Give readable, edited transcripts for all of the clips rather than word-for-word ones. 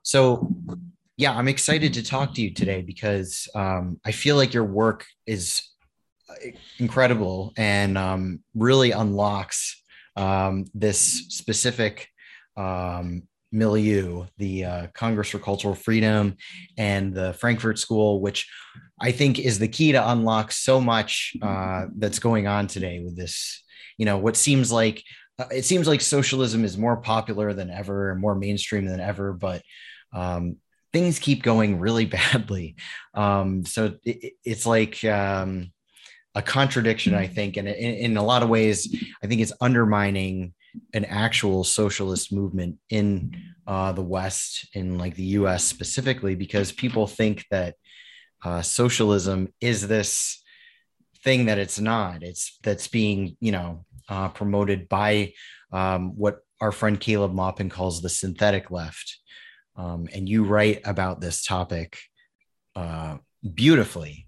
So, yeah, I'm excited to talk to you today because I feel like your work is incredible and really unlocks this specific milieu, the Congress for Cultural Freedom and the Frankfurt School, which I think is the key to unlock so much that's going on today with this. What seems like it seems like socialism is more popular than ever and more mainstream than ever, but um, things keep going really badly. It's like a contradiction, I think, and in a lot of ways, I think it's undermining an actual socialist movement in the West, in like the U.S. specifically, because people think that socialism is this thing that it's not. It's that's being promoted by what our friend Caleb Maupin calls the synthetic left. And you write about this topic uh, beautifully.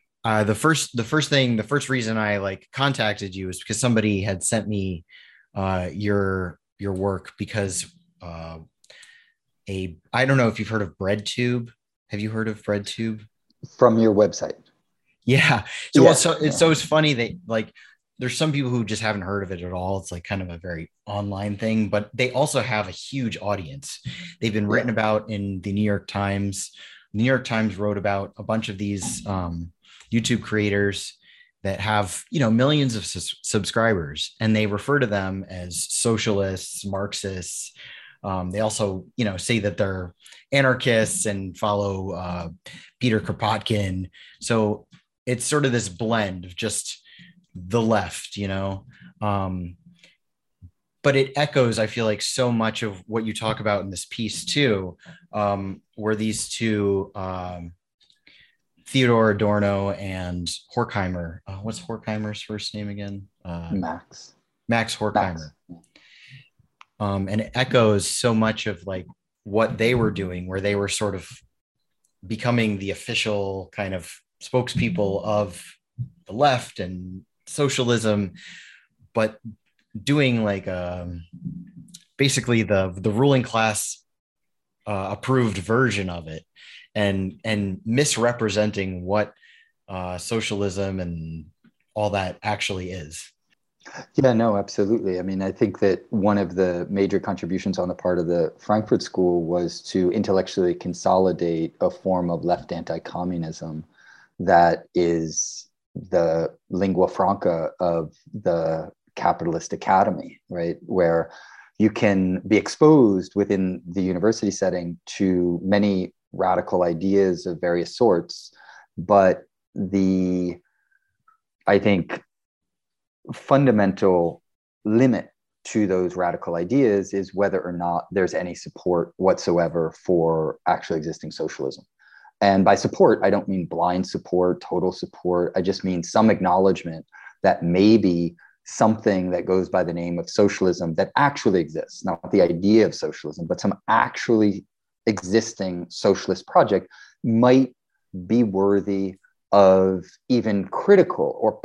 The first reason I like contacted you is because somebody had sent me your work because a I don't know if you've heard of BreadTube. Have you heard of BreadTube? From your website. Yeah. So well, Yes. so it's Yeah. so it's funny that like there's some people who just haven't heard of it at all. It's like kind of a very online thing, but they also have a huge audience. They've been Yeah. written about in the New York Times. The New York Times wrote about a bunch of these YouTube creators that have millions of subscribers, and they refer to them as socialists, Marxists. They also say that they're anarchists and follow Peter Kropotkin. So it's sort of this blend of just the left, um, but it echoes, I feel like, so much of what you talk about in this piece too, where these two, Theodore Adorno and Horkheimer, what's Horkheimer's first name again? Max. Max Horkheimer. Max. And it echoes so much of like what they were doing, where they were sort of becoming the official kind of spokespeople of the left and socialism, but doing like basically the ruling class approved version of it, and misrepresenting what socialism and all that actually is. Yeah, no, absolutely. I mean, I think that one of the major contributions on the part of the Frankfurt School was to intellectually consolidate a form of left anti-communism that is the lingua franca of the capitalist academy, right? Where you can be exposed within the university setting to many radical ideas of various sorts, but the, I think, fundamental limit to those radical ideas is whether or not there's any support whatsoever for actually existing socialism. And by support, I don't mean blind support, total support. I just mean some acknowledgement that maybe something that goes by the name of socialism that actually exists, not the idea of socialism, but some actually existing socialist project might be worthy of even critical or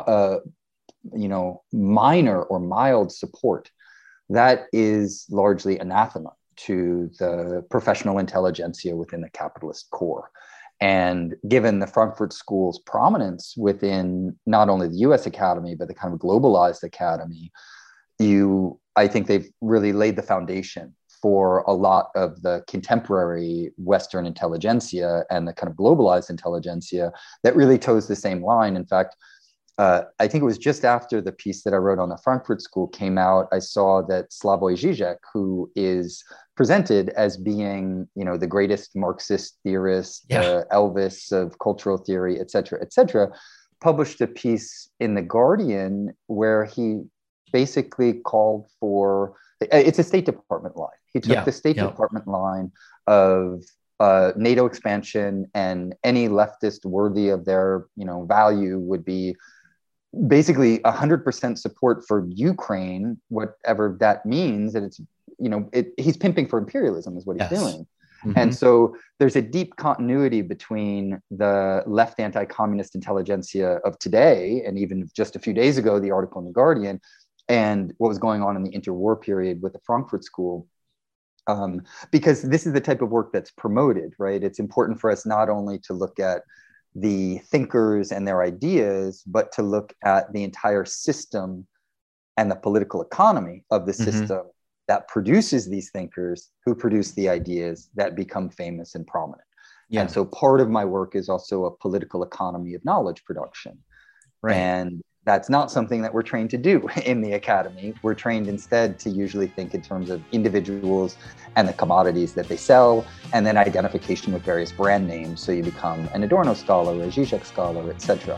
minor or mild support. That is largely anathema to the professional intelligentsia within the capitalist core. And given the Frankfurt School's prominence within not only the US Academy, but the kind of globalized academy, I think they've really laid the foundation for a lot of the contemporary Western intelligentsia and the kind of globalized intelligentsia that really toes the same line. In fact, I think it was just after the piece that I wrote on the Frankfurt School came out, I saw that Slavoj Žižek, who is presented as being, the greatest Marxist theorist, Yeah. Elvis of cultural theory, et cetera, published a piece in The Guardian where he basically called for, it's a State Department line. He took Yeah. the State Yeah. Department line of NATO expansion, and any leftist worthy of their, value would be basically 100% support for Ukraine, whatever that means. And it's, he's pimping for imperialism is what he's Yes. doing. And Mm-hmm. so there's a deep continuity between the left anti-communist intelligentsia of today, and even just a few days ago, the article in The Guardian, and what was going on in the interwar period with the Frankfurt School. because this is the type of work that's promoted, right? It's important for us not only to look at the thinkers and their ideas, but to look at the entire system and the political economy of the system that produces these thinkers who produce the ideas that become famous and prominent. Yeah. And so part of my work is also a political economy of knowledge production. Right. And that's not something that we're trained to do in the academy. We're trained instead to usually think in terms of individuals and the commodities that they sell, and then identification with various brand names. So you become an Adorno scholar, a Zizek scholar, etc.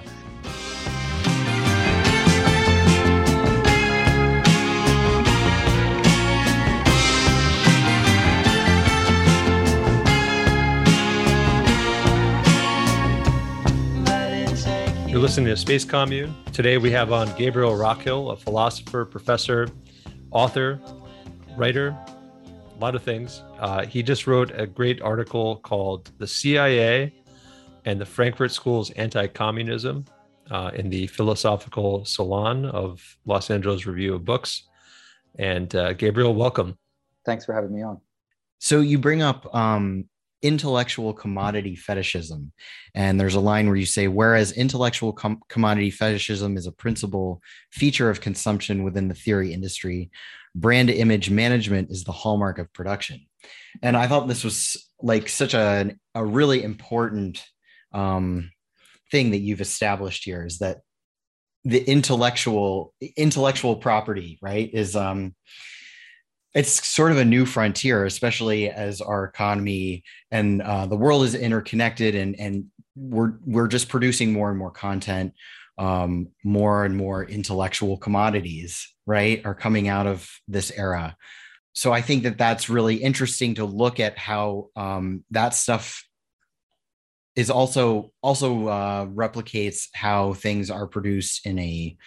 You're listening to Space Commune. Today we have on Gabriel Rockhill, a philosopher, professor, author, writer, a lot of things. He just wrote a great article called The CIA and the Frankfurt School's Anti-Communism in the Philosophical Salon of Los Angeles Review of Books. And Gabriel, welcome. Thanks for having me on. So you bring up intellectual commodity fetishism. And there's a line where you say, whereas intellectual commodity fetishism is a principal feature of consumption within the theory industry, brand image management is the hallmark of production. And I thought this was like such a really important thing that you've established here, is that the intellectual property, right, is it's sort of a new frontier, especially as our economy and the world is interconnected, and we're just producing more and more content, more and more intellectual commodities, right, are coming out of this era. So I think that that's really interesting to look at how that stuff is also replicates how things are produced in a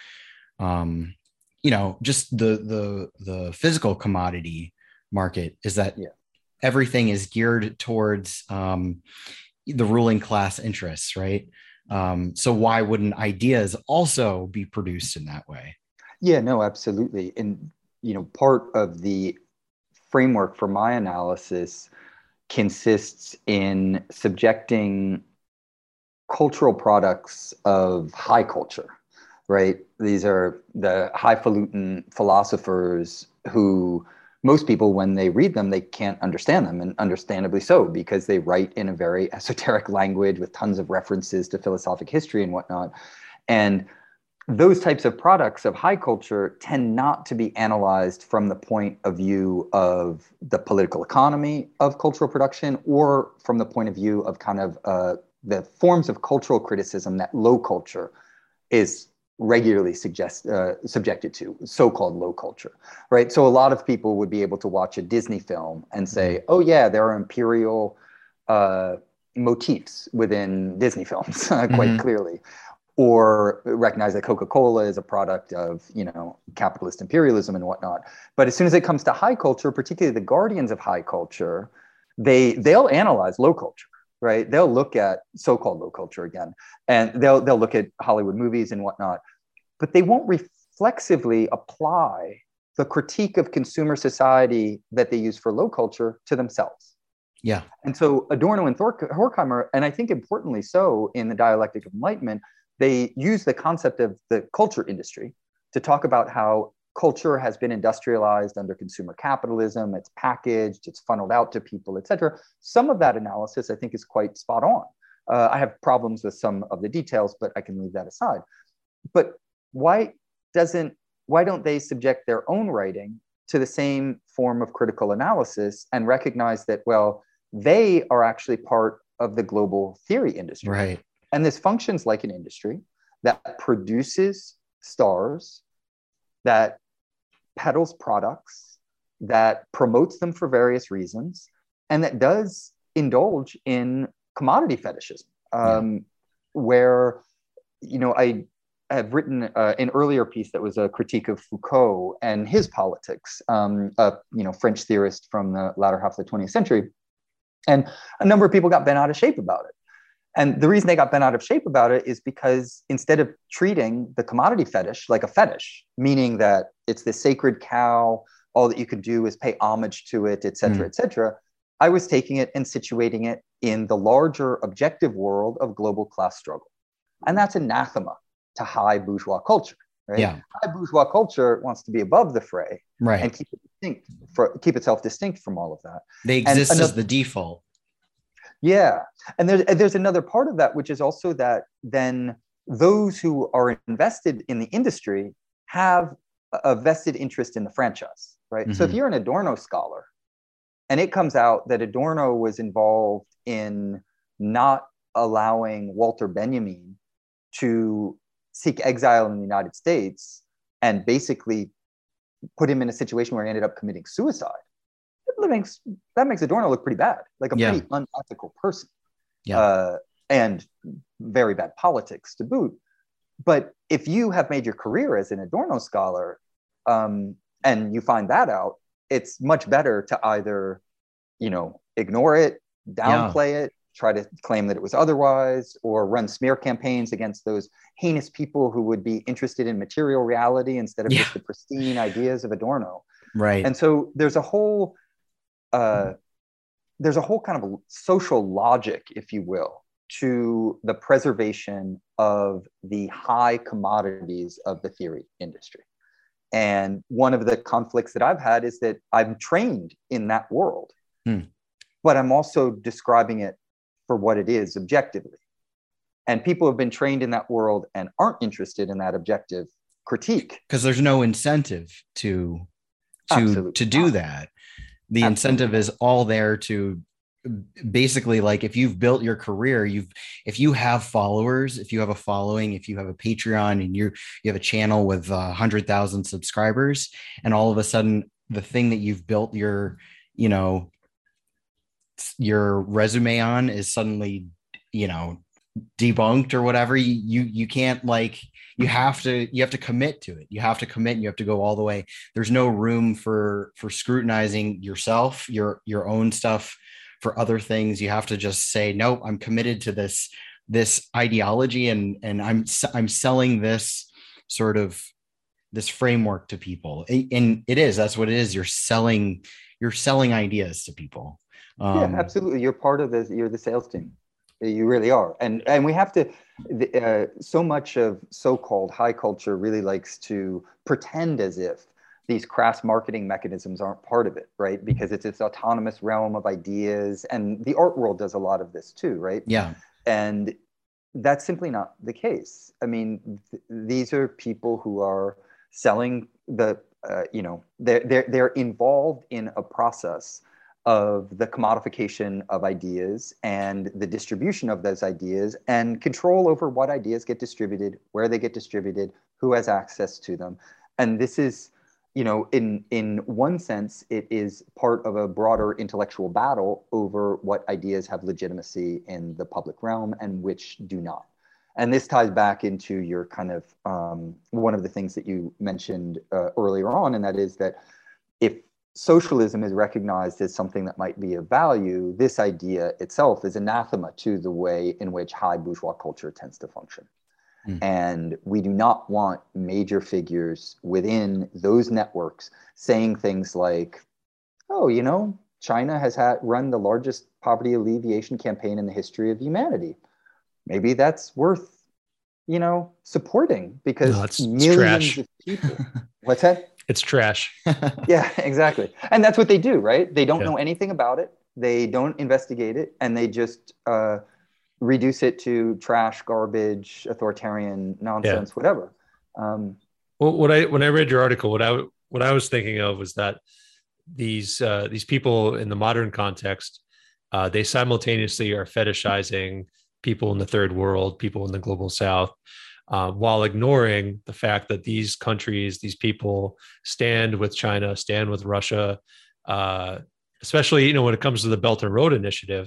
just the physical commodity market, is that everything is geared towards the ruling class interests, right? So why wouldn't ideas also be produced in that way? Yeah, no, absolutely. And, part of the framework for my analysis consists in subjecting cultural products of high culture, right? These are the highfalutin philosophers who most people, when they read them, they can't understand them, and understandably so, because they write in a very esoteric language with tons of references to philosophic history and whatnot. And those types of products of high culture tend not to be analyzed from the point of view of the political economy of cultural production, or from the point of view of kind of the forms of cultural criticism that low culture is regularly subjected to, so-called low culture, right? So a lot of people would be able to watch a Disney film and say, oh yeah, there are imperial motifs within Disney films quite clearly, or recognize that Coca-Cola is a product of, capitalist imperialism and whatnot. But as soon as it comes to high culture, particularly the guardians of high culture, they'll analyze low culture. Right? They'll look at so-called low culture again, and they'll look at Hollywood movies and whatnot, but they won't reflexively apply the critique of consumer society that they use for low culture to themselves. Yeah. And so Adorno and Horkheimer, and I think importantly so in the Dialectic of Enlightenment, they use the concept of the culture industry to talk about how culture has been industrialized under consumer capitalism. It's packaged, it's funneled out to people, et cetera. Some of that analysis, I think, is quite spot on. I have problems with some of the details, but I can leave that aside. But why don't they subject their own writing to the same form of critical analysis and recognize that, well, they are actually part of the global theory industry. Right. And this functions like an industry that produces stars, that peddles products, that promotes them for various reasons, and that does indulge in commodity fetishism, where, I have written an earlier piece that was a critique of Foucault and his politics, French theorist from the latter half of the 20th century. And a number of people got bent out of shape about it. And the reason they got bent out of shape about it is because instead of treating the commodity fetish like a fetish, meaning that it's the sacred cow all that you could do is pay homage to it, et cetera, et cetera. I was taking it and situating it in the larger objective world of global class struggle. And that's anathema to high bourgeois culture, right? Yeah. High bourgeois culture wants to be above the fray, right, and keep itself distinct from all of that. They exist as the default. Yeah. And there's another part of that, which is also that then those who are invested in the industry have a vested interest in the franchise, right? So if you're an Adorno scholar and it comes out that Adorno was involved in not allowing Walter Benjamin to seek exile in the United States and basically put him in a situation where he ended up committing suicide, that makes Adorno look pretty bad, like a pretty unethical person, and very bad politics to boot. But if you have made your career as an Adorno scholar, and you find that out, it's much better to either, ignore it, downplay it, try to claim that it was otherwise, or run smear campaigns against those heinous people who would be interested in material reality instead of just the pristine ideas of Adorno. Right. And so there's a whole kind of a social logic, if you will, to the preservation of the high commodities of the theory industry. And one of the conflicts that I've had is that I'm trained in that world, but I'm also describing it for what it is objectively. And people have been trained in that world and aren't interested in that objective critique. Because there's no incentive to do that. The incentive is all there to basically, like, if you've built your career, if you have followers, if you have a following, if you have a Patreon and you have a channel with 100,000 subscribers, and all of a sudden the thing that you've built your resume on is suddenly, debunked or whatever, you can't, like, you have to commit to it. You have to commit and you have to go all the way. There's no room for scrutinizing yourself, your own stuff, for other things. You have to just say, nope, I'm committed to this ideology, and I'm selling this sort of this framework to people. And that's what it is. You're selling ideas to people. Yeah, absolutely. You're part of you're the sales team. You really are. And we have to, so much of so-called high culture really likes to pretend as if these crass marketing mechanisms aren't part of it, right? Because it's this autonomous realm of ideas, and the art world does a lot of this too, right? Yeah. And that's simply not the case. I mean, these are people who are selling they're involved in a process of the commodification of ideas and the distribution of those ideas and control over what ideas get distributed, where they get distributed, who has access to them. And this is, in one sense, it is part of a broader intellectual battle over what ideas have legitimacy in the public realm and which do not. And this ties back into your kind of one of the things that you mentioned earlier on, and that is that if socialism is recognized as something that might be of value, this idea itself is anathema to the way in which high bourgeois culture tends to function. And we do not want major figures within those networks saying things like, oh, China has run the largest poverty alleviation campaign in the history of humanity. Maybe that's worth, supporting, because millions of people. What's that? It's trash. Yeah, exactly. And that's what they do, right? They don't know anything about it. They don't investigate it. And they just reduce it to trash, garbage, authoritarian nonsense, whatever. Well, when I read your article, what I was thinking of was that these people in the modern context, they simultaneously are fetishizing people in the third world, people in the global south, while ignoring the fact that these countries, these people stand with China, stand with Russia, especially, when it comes to the Belt and Road Initiative.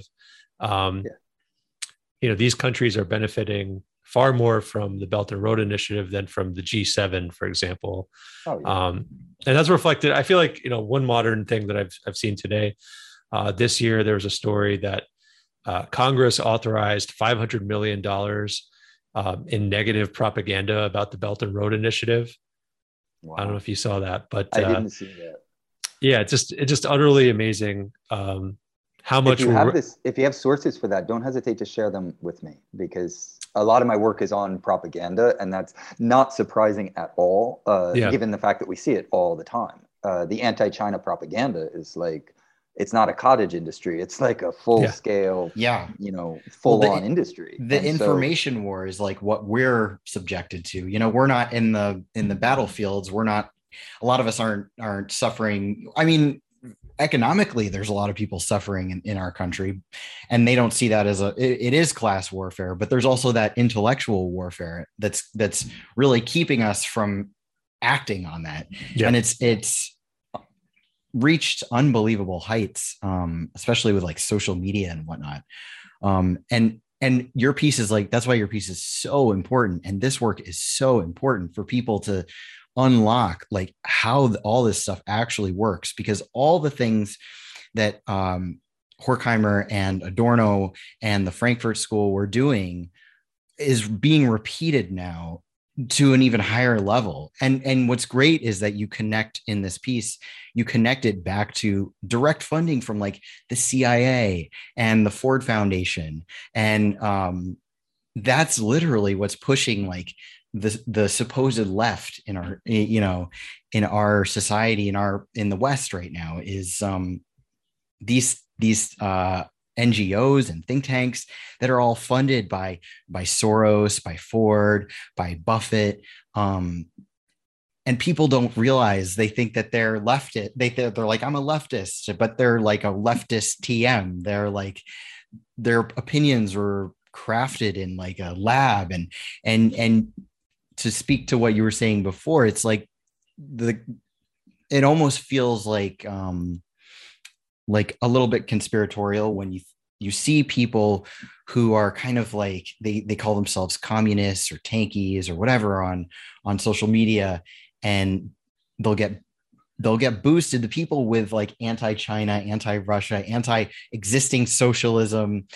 These countries are benefiting far more from the Belt and Road Initiative than from the G7, for example. And that's reflected. I feel like, one modern thing that I've seen today, this year, there was a story that Congress authorized $500 million in negative propaganda about the Belt and Road Initiative. Wow. I don't know if you saw that, but I didn't see that. Yeah, it's just utterly amazing how much if you have sources for that, don't hesitate to share them with me, because a lot of my work is on propaganda, and that's not surprising at all, given the fact that we see it all the time. The anti-China propaganda is like, it's not a cottage industry. It's like a full-scale, full-on industry. The information war is like what we're subjected to. We're not in the battlefields. We're not. A lot of us aren't suffering. I mean, economically, there's a lot of people suffering in our country, and they don't see that as it is class warfare. But there's also that intellectual warfare that's really keeping us from acting on that, and it's reached unbelievable heights, especially with like social media and whatnot. And your piece is like, that's why your piece is so important, and this work is so important for people to unlock like how all this stuff actually works, because all the things that Horkheimer and Adorno and the Frankfurt School were doing is being repeated now to an even higher level. And what's great is that you connect in this piece, you connect it back to direct funding from like the CIA and the Ford Foundation. And that's literally what's pushing like the supposed left in our, in our society, in the West right now, is these NGOs and think tanks that are all funded by Soros, by Ford, by Buffett. And people don't realize, they think that they're leftist. They're like, I'm a leftist, but they're like a leftist TM. They're like, their opinions were crafted in like a lab. And to speak to what you were saying before, it's like it almost feels like a little bit conspiratorial when you see people who are kind of like, they call themselves communists or tankies or whatever on social media, and they'll get boosted. The people with like anti-China, anti-Russia, anti-existing socialism,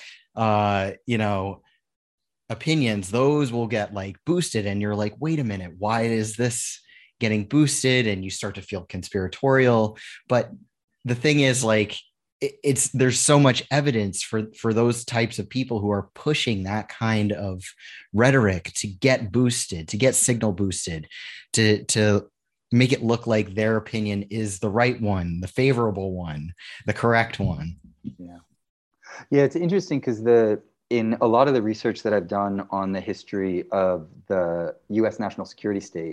opinions, those will get like boosted, and you're like, wait a minute, why is this getting boosted? And you start to feel conspiratorial. But the thing is, like, there's so much evidence for those types of people who are pushing that kind of rhetoric to get boosted, to get signal boosted, to make it look like their opinion is the right one, the favorable one, the correct one. Yeah, it's interesting because in a lot of the research that I've done on the history of the U.S. national security state,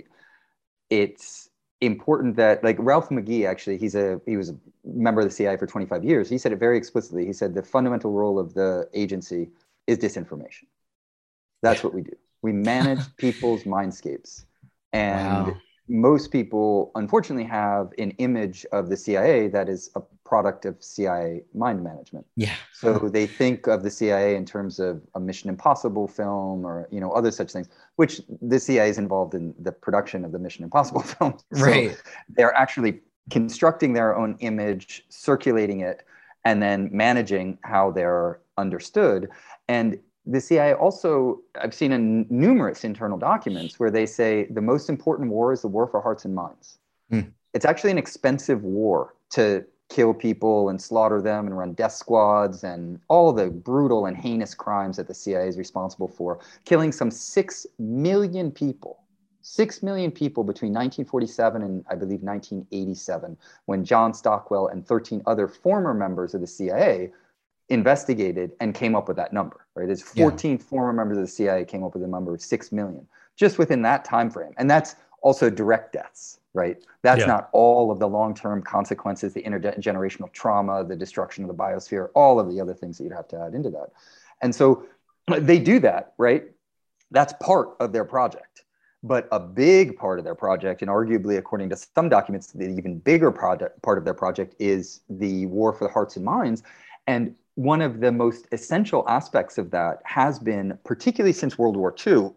it's important that, like, Ralph McGee, actually, he was a member of the CIA for 25 years. He said it very explicitly. He said the fundamental role of the agency is disinformation. That's what we do. We manage people's mindscapes. And most people, unfortunately, have an image of the CIA that is a product of CIA mind management. Yeah. So they think of the CIA in terms of a Mission Impossible film or, other such things, which the CIA is involved in the production of the Mission Impossible films. Right. So they're actually constructing their own image, circulating it, and then managing how they're understood. And the CIA also, I've seen in numerous internal documents where they say the most important war is the war for hearts and minds. It's actually an expensive war to kill people and slaughter them and run death squads and all the brutal and heinous crimes that the CIA is responsible for, killing some 6 million people. 6 million people between 1947 and I believe 1987, when John Stockwell and 13 other former members of the CIA investigated and came up with that number, right? There's 14 former members of the CIA came up with a number of 6 million just within that time frame. And that's also direct deaths, right? That's not all of the long-term consequences, the intergenerational trauma, the destruction of the biosphere, all of the other things that you'd have to add into that. And so they do that, right? That's part of their project. But a big part of their project, and arguably according to some documents, the even bigger part of their project is the war for the hearts and minds. And one of the most essential aspects of that has been, particularly since World War II,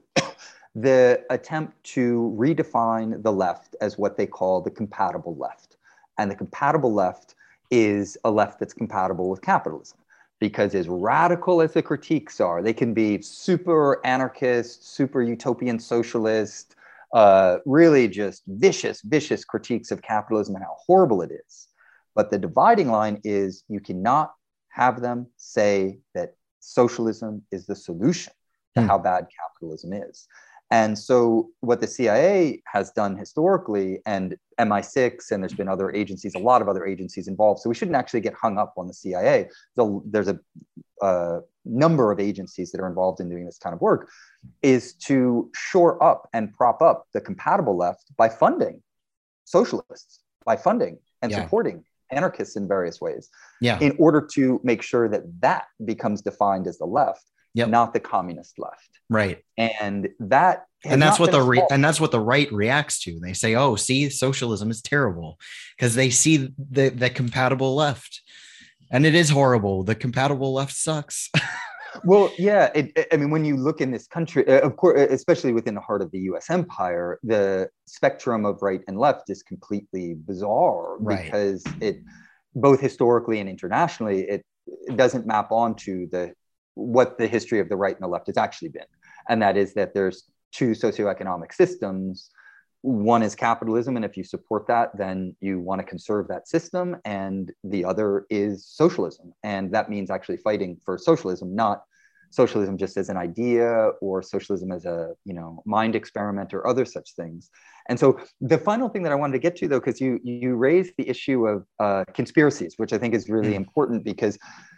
the attempt to redefine the left as what they call the compatible left. And the compatible left is a left that's compatible with capitalism. Because as radical as the critiques are, they can be super anarchist, super utopian socialist, really just vicious critiques of capitalism and how horrible it is. But the dividing line is you cannot have them say that socialism is the solution to how bad capitalism is. And so what the CIA has done historically, and MI6, and there's been other agencies, a lot of other agencies involved. So we shouldn't actually get hung up on the CIA. There's a number of agencies that are involved in doing this kind of work, is to shore up and prop up the compatible left by funding socialists, by funding and supporting anarchists in various ways, in order to make sure that that becomes defined as the left. Not the communist left, right? And that, and that's what the right reacts to. They say, "Oh, see, socialism is terrible," because they see the compatible left, and it is horrible. The compatible left sucks. Well, yeah. I mean, when you look in this country, of course, especially within the heart of the U.S. empire, the spectrum of right and left is completely bizarre, right? Because it, both historically and internationally, it doesn't map onto what the history of the right and the left has actually been. And that is that there's two socioeconomic systems. One is capitalism, and if you support that, then you want to conserve that system. And the other is socialism. And that means actually fighting for socialism, not socialism just as an idea or socialism as a mind experiment or other such things. And so the final thing that I wanted to get to, though, because you raised the issue of conspiracies, which I think is really important, because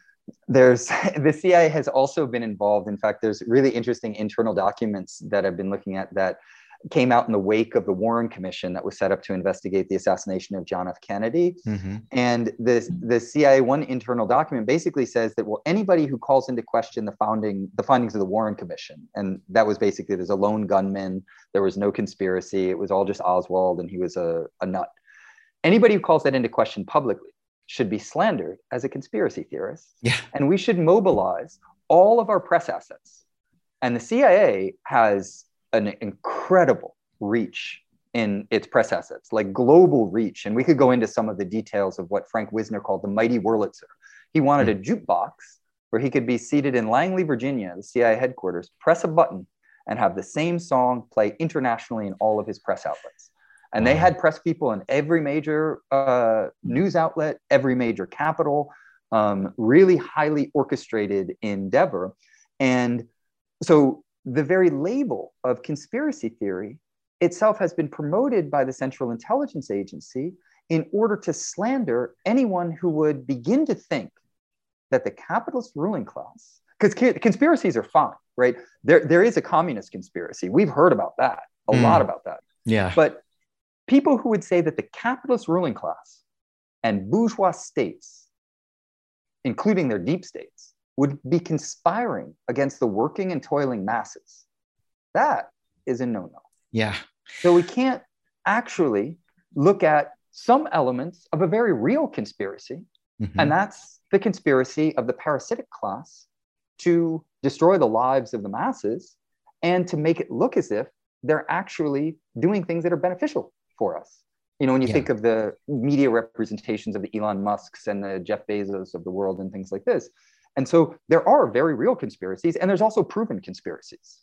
the CIA has also been involved. In fact, there's really interesting internal documents that I've been looking at that came out in the wake of the Warren Commission that was set up to investigate the assassination of John F. Kennedy. And the CIA, one internal document basically says that, well, anybody who calls into question the findings of the Warren Commission, and that was basically, there's a lone gunman, there was no conspiracy, it was all just Oswald, and he was a nut. Anybody who calls that into question publicly should be slandered as a conspiracy theorist. And we should mobilize all of our press assets. And the CIA has an incredible reach in its press assets, like global reach. And we could go into some of the details of what Frank Wisner called the mighty Wurlitzer. He wanted a jukebox where he could be seated in Langley, Virginia, the CIA headquarters, press a button and have the same song play internationally in all of his press outlets. And they had press people in every major news outlet, every major capital, really highly orchestrated endeavor. And so the very label of conspiracy theory itself has been promoted by the Central Intelligence Agency in order to slander anyone who would begin to think that the capitalist ruling class, because conspiracies are fine, right? There is a communist conspiracy. We've heard about that, a lot about that. But people who would say that the capitalist ruling class and bourgeois states, including their deep states, would be conspiring against the working and toiling masses, that is a no-no. So we can't actually look at some elements of a very real conspiracy, and that's the conspiracy of the parasitic class to destroy the lives of the masses and to make it look as if they're actually doing things that are beneficial for us. When you think of the media representations of the Elon Musks and the Jeff Bezos of the world and things like this. And so there are very real conspiracies, and there's also proven conspiracies,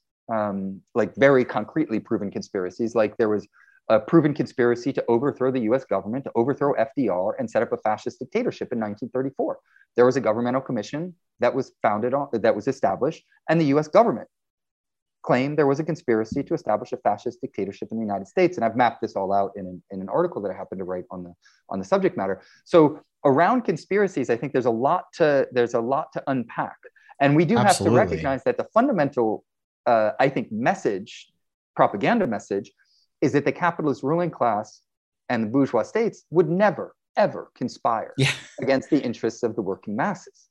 like very concretely proven conspiracies. Like there was a proven conspiracy to overthrow the US government, to overthrow FDR and set up a fascist dictatorship in 1934. There was a governmental commission that was established, and the US government claimed there was a conspiracy to establish a fascist dictatorship in the United States. And I've mapped this all out in an article that I happened to write on the subject matter. So around conspiracies, I think there's a lot to unpack. And we do have to recognize that the fundamental, I think, propaganda message, is that the capitalist ruling class and the bourgeois states would never, ever conspire against the interests of the working masses.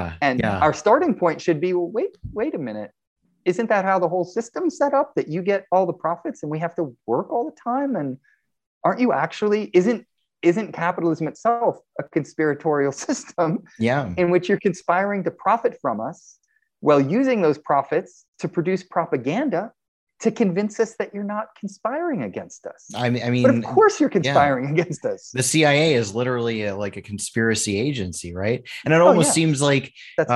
Our starting point should be, well, wait a minute. Isn't that how the whole system's set up, that you get all the profits and we have to work all the time? And aren't you actually, isn't capitalism itself a conspiratorial system in which you're conspiring to profit from us while using those profits to produce propaganda to convince us that you're not conspiring against us? I mean, but of course you're conspiring against us. The CIA is literally like a conspiracy agency, right? And it almost seems like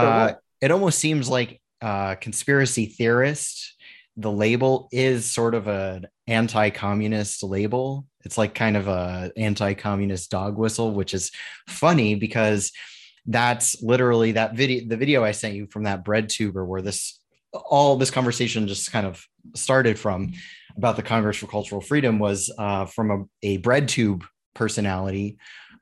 conspiracy theorist, the label is sort of an anti-communist label. It's like kind of a anti-communist dog whistle, which is funny because that's literally that video, the video I sent you from that bread tuber where all this conversation just kind of started from, about the Congress for Cultural Freedom, was from a bread tube personality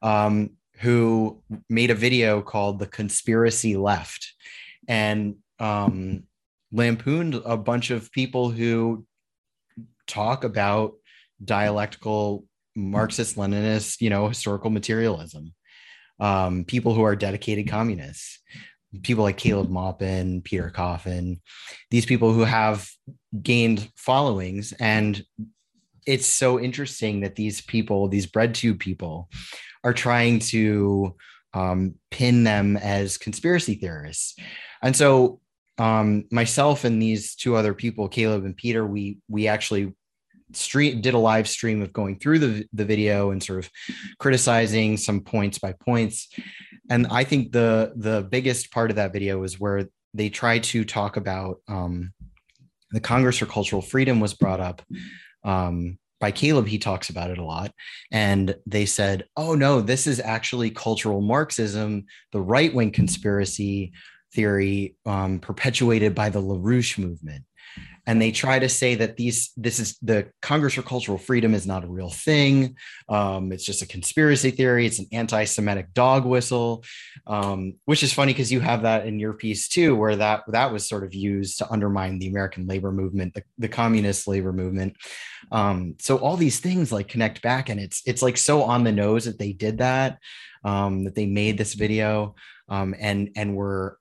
who made a video called The Conspiracy Left, and lampooned a bunch of people who talk about dialectical Marxist-Leninist, historical materialism. People who are dedicated communists, people like Caleb Maupin, Peter Coffin, these people who have gained followings. And it's so interesting that these people, these breadtube people, are trying to pin them as conspiracy theorists. And so myself and these two other people, Caleb and Peter, we actually did a live stream of going through the video and sort of criticizing some points by points. And I think the biggest part of that video was where they try to talk about the Congress for Cultural Freedom was brought up by Caleb. He talks about it a lot. And they said, oh no, this is actually cultural Marxism, the right-wing conspiracy theory perpetuated by the LaRouche movement. And they try to say that this is the Congress for Cultural Freedom is not a real thing. It's just a conspiracy theory. It's an anti-Semitic dog whistle, which is funny because you have that in your piece too, where that was sort of used to undermine the American labor movement, the communist labor movement. So all these things like connect back, and it's like so on the nose that they did that, that they made this video, and were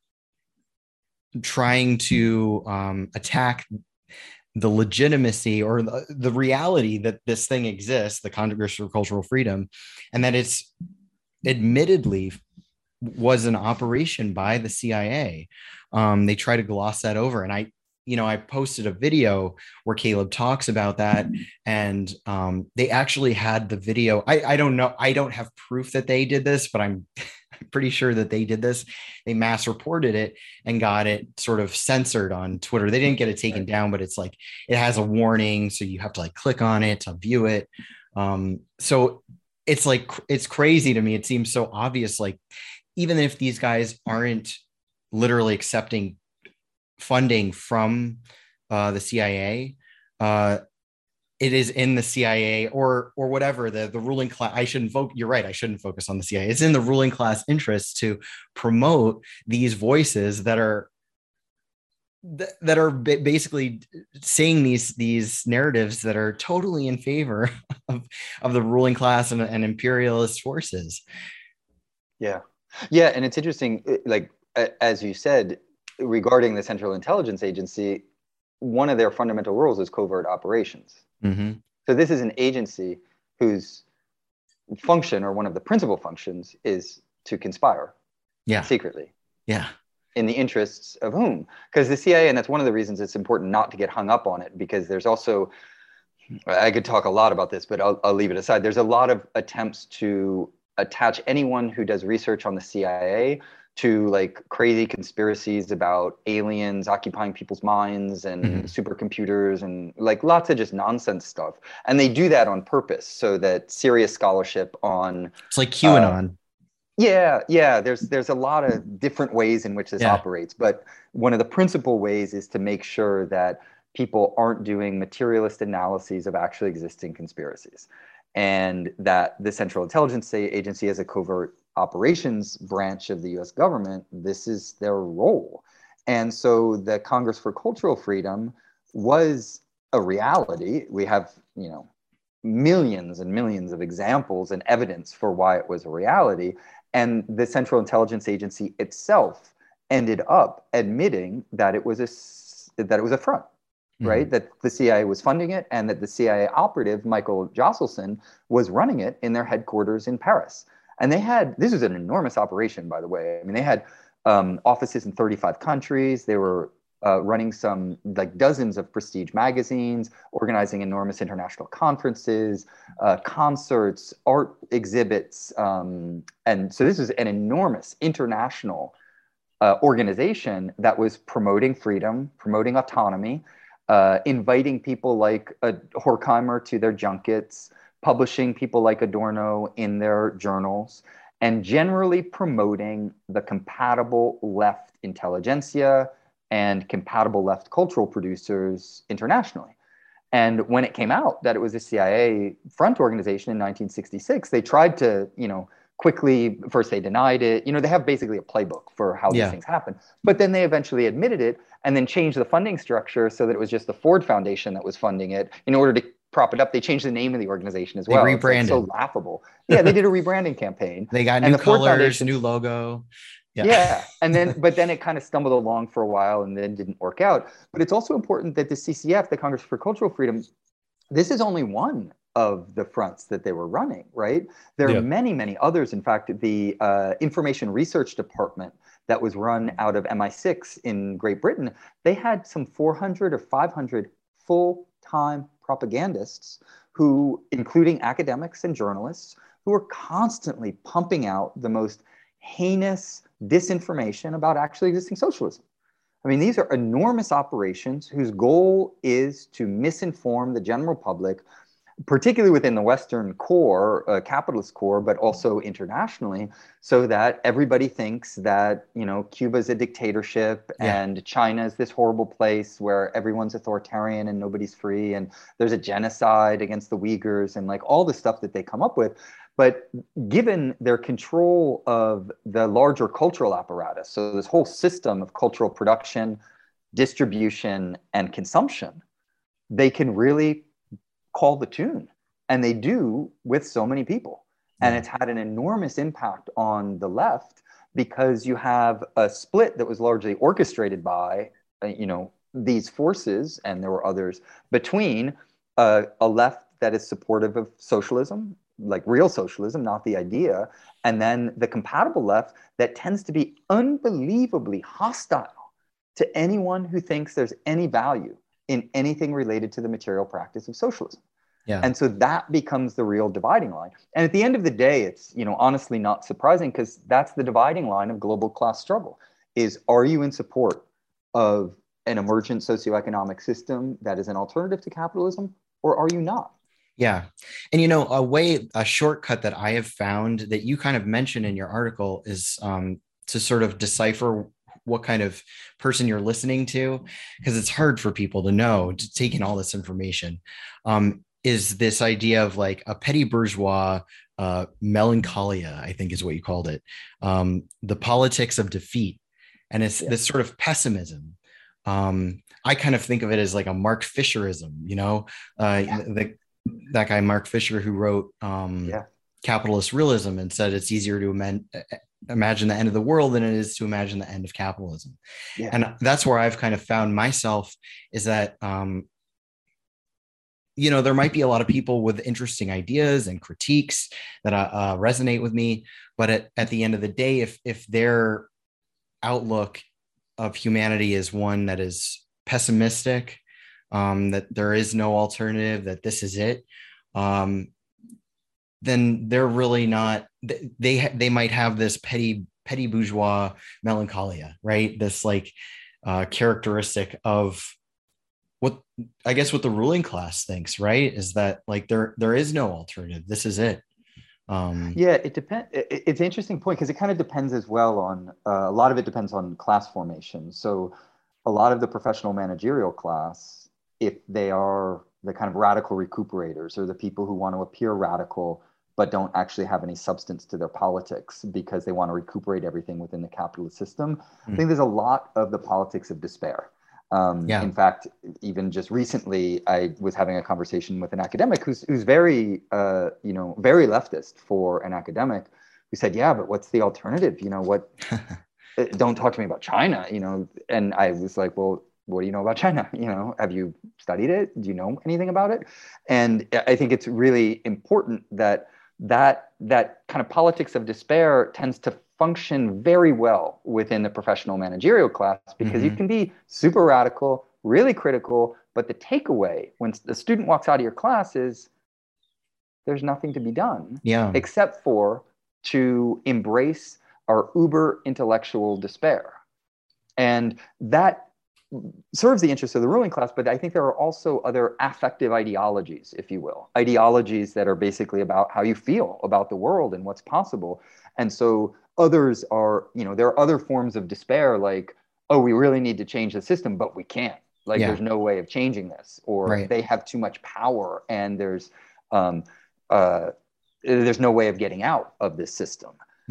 trying to attack the legitimacy or the reality that this thing exists, the Congress for Cultural Freedom, and that it's admittedly was an operation by the CIA. They try to gloss that over. And I posted a video where Caleb talks about that, and they actually had the video. I don't know. I don't have proof that they did this, but I'm pretty sure that they did this. They mass reported it and got it sort of censored on Twitter. They didn't get it taken down, but it's like, it has a warning. So you have to like click on it to view it. So it's like, it's crazy to me. It seems so obvious. Like, even if these guys aren't literally accepting funding from the CIA, it is in the CIA or whatever the ruling class. You're right. I shouldn't focus on the CIA. It's in the ruling class interest to promote these voices that are basically saying these narratives that are totally in favor of the ruling class and imperialist forces. Yeah. And it's interesting, like, as you said, regarding the Central Intelligence Agency, one of their fundamental rules is covert operations. Mm-hmm. So this is an agency whose function, or one of the principal functions, is to conspire secretly. Yeah. In the interests of whom? Because the CIA, and that's one of the reasons it's important not to get hung up on it, because there's also, I could talk a lot about this, but I'll leave it aside. There's a lot of attempts to attach anyone who does research on the CIA to like crazy conspiracies about aliens occupying people's minds and supercomputers and like lots of just nonsense stuff. And they do that on purpose so that serious scholarship on... It's like QAnon. There's a lot of different ways in which this operates. But one of the principal ways is to make sure that people aren't doing materialist analyses of actually existing conspiracies. And that the Central Intelligence Agency, as a covert operations branch of the US government, this is their role. And so the Congress for Cultural Freedom was a reality. We have, millions and millions of examples and evidence for why it was a reality. And the Central Intelligence Agency itself ended up admitting that it was a front. Right? That the CIA was funding it, and that the CIA operative, Michael Josselson, was running it in their headquarters in Paris. And this was an enormous operation, by the way. I mean, they had offices in 35 countries. They were running some, like, dozens of prestige magazines, organizing enormous international conferences, concerts, art exhibits. And so this was an enormous international organization that was promoting freedom, promoting autonomy, inviting people like Horkheimer to their junkets, publishing people like Adorno in their journals, and generally promoting the compatible left intelligentsia and compatible left cultural producers internationally. And when it came out that it was a CIA front organization in 1966, they tried to, quickly, first they denied it. They have basically a playbook for how these things happen. But then they eventually admitted it and then changed the funding structure so that it was just the Ford Foundation that was funding it. In order to prop it up, they changed the name of the organization as well. They rebranded. It's like so laughable. Yeah, they did a rebranding campaign. They got new colors, new logo. Yeah. But then it kind of stumbled along for a while and then didn't work out. But it's also important that the CCF, the Congress for Cultural Freedom, this is only one of the fronts that they were running, right? There are many, many others. In fact, the Information Research Department that was run out of MI6 in Great Britain, they had some 400 or 500 full-time propagandists who, including academics and journalists, who were constantly pumping out the most heinous disinformation about actually existing socialism. I mean, these are enormous operations whose goal is to misinform the general public, particularly within the Western core, capitalist core, but also internationally, so that everybody thinks that, Cuba's a dictatorship and China is this horrible place where everyone's authoritarian and nobody's free, and there's a genocide against the Uyghurs and like all the stuff that they come up with. But given their control of the larger cultural apparatus, so this whole system of cultural production, distribution, and consumption, they can really call the tune. And they do with so many people. And it's had an enormous impact on the left because you have a split that was largely orchestrated by, these forces, and there were others, between a left that is supportive of socialism, like real socialism, not the idea, and then the compatible left that tends to be unbelievably hostile to anyone who thinks there's any value in anything related to the material practice of socialism. And so that becomes the real dividing line. And at the end of the day, it's, honestly not surprising because that's the dividing line of global class struggle is, are you in support of an emergent socioeconomic system that is an alternative to capitalism, or are you not? Yeah. And, a shortcut that I have found that you kind of mentioned in your article is to sort of decipher what kind of person you're listening to, because it's hard for people to know, to take in all this information, is this idea of like a petty bourgeois melancholia, I think is what you called it, the politics of defeat. And it's this sort of pessimism. I kind of think of it as like a Mark Fisherism, that guy, Mark Fisher, who wrote Capitalist Realism and said it's easier to imagine the end of the world than it is to imagine the end of capitalism. And that's where I've kind of found myself, is that, there might be a lot of people with interesting ideas and critiques that resonate with me. But at the end of the day, if their outlook of humanity is one that is pessimistic, that there is no alternative, that this is it, then they're really not, they might have this petty bourgeois melancholia, right? This like characteristic of what the ruling class thinks, right? Is that like there is no alternative. This is it. It depends. It's an interesting point because it kind of depends as well on a lot of it depends on class formation. So a lot of the professional managerial class, if they are the kind of radical recuperators or the people who want to appear radical but don't actually have any substance to their politics because they want to recuperate everything within the capitalist system, I think there's a lot of the politics of despair. In fact, even just recently, I was having a conversation with an academic who's very, very leftist for an academic, who said, "Yeah, but what's the alternative? Don't talk to me about China, And I was like, "Well, what do you know about China? Have you studied it? Do you know anything about it?" And I think it's really important that kind of politics of despair tends to function very well within the professional managerial class because you can be super radical, really critical, but the takeaway when the student walks out of your class is there's nothing to be done except for to embrace our uber intellectual despair. And that serves the interests of the ruling class, but I think there are also other affective ideologies, if you will, ideologies that are basically about how you feel about the world and what's possible. And so others are, there are other forms of despair, like, oh, we really need to change the system, but we can't. Like, there's no way of changing this, or they have too much power, and there's no way of getting out of this system.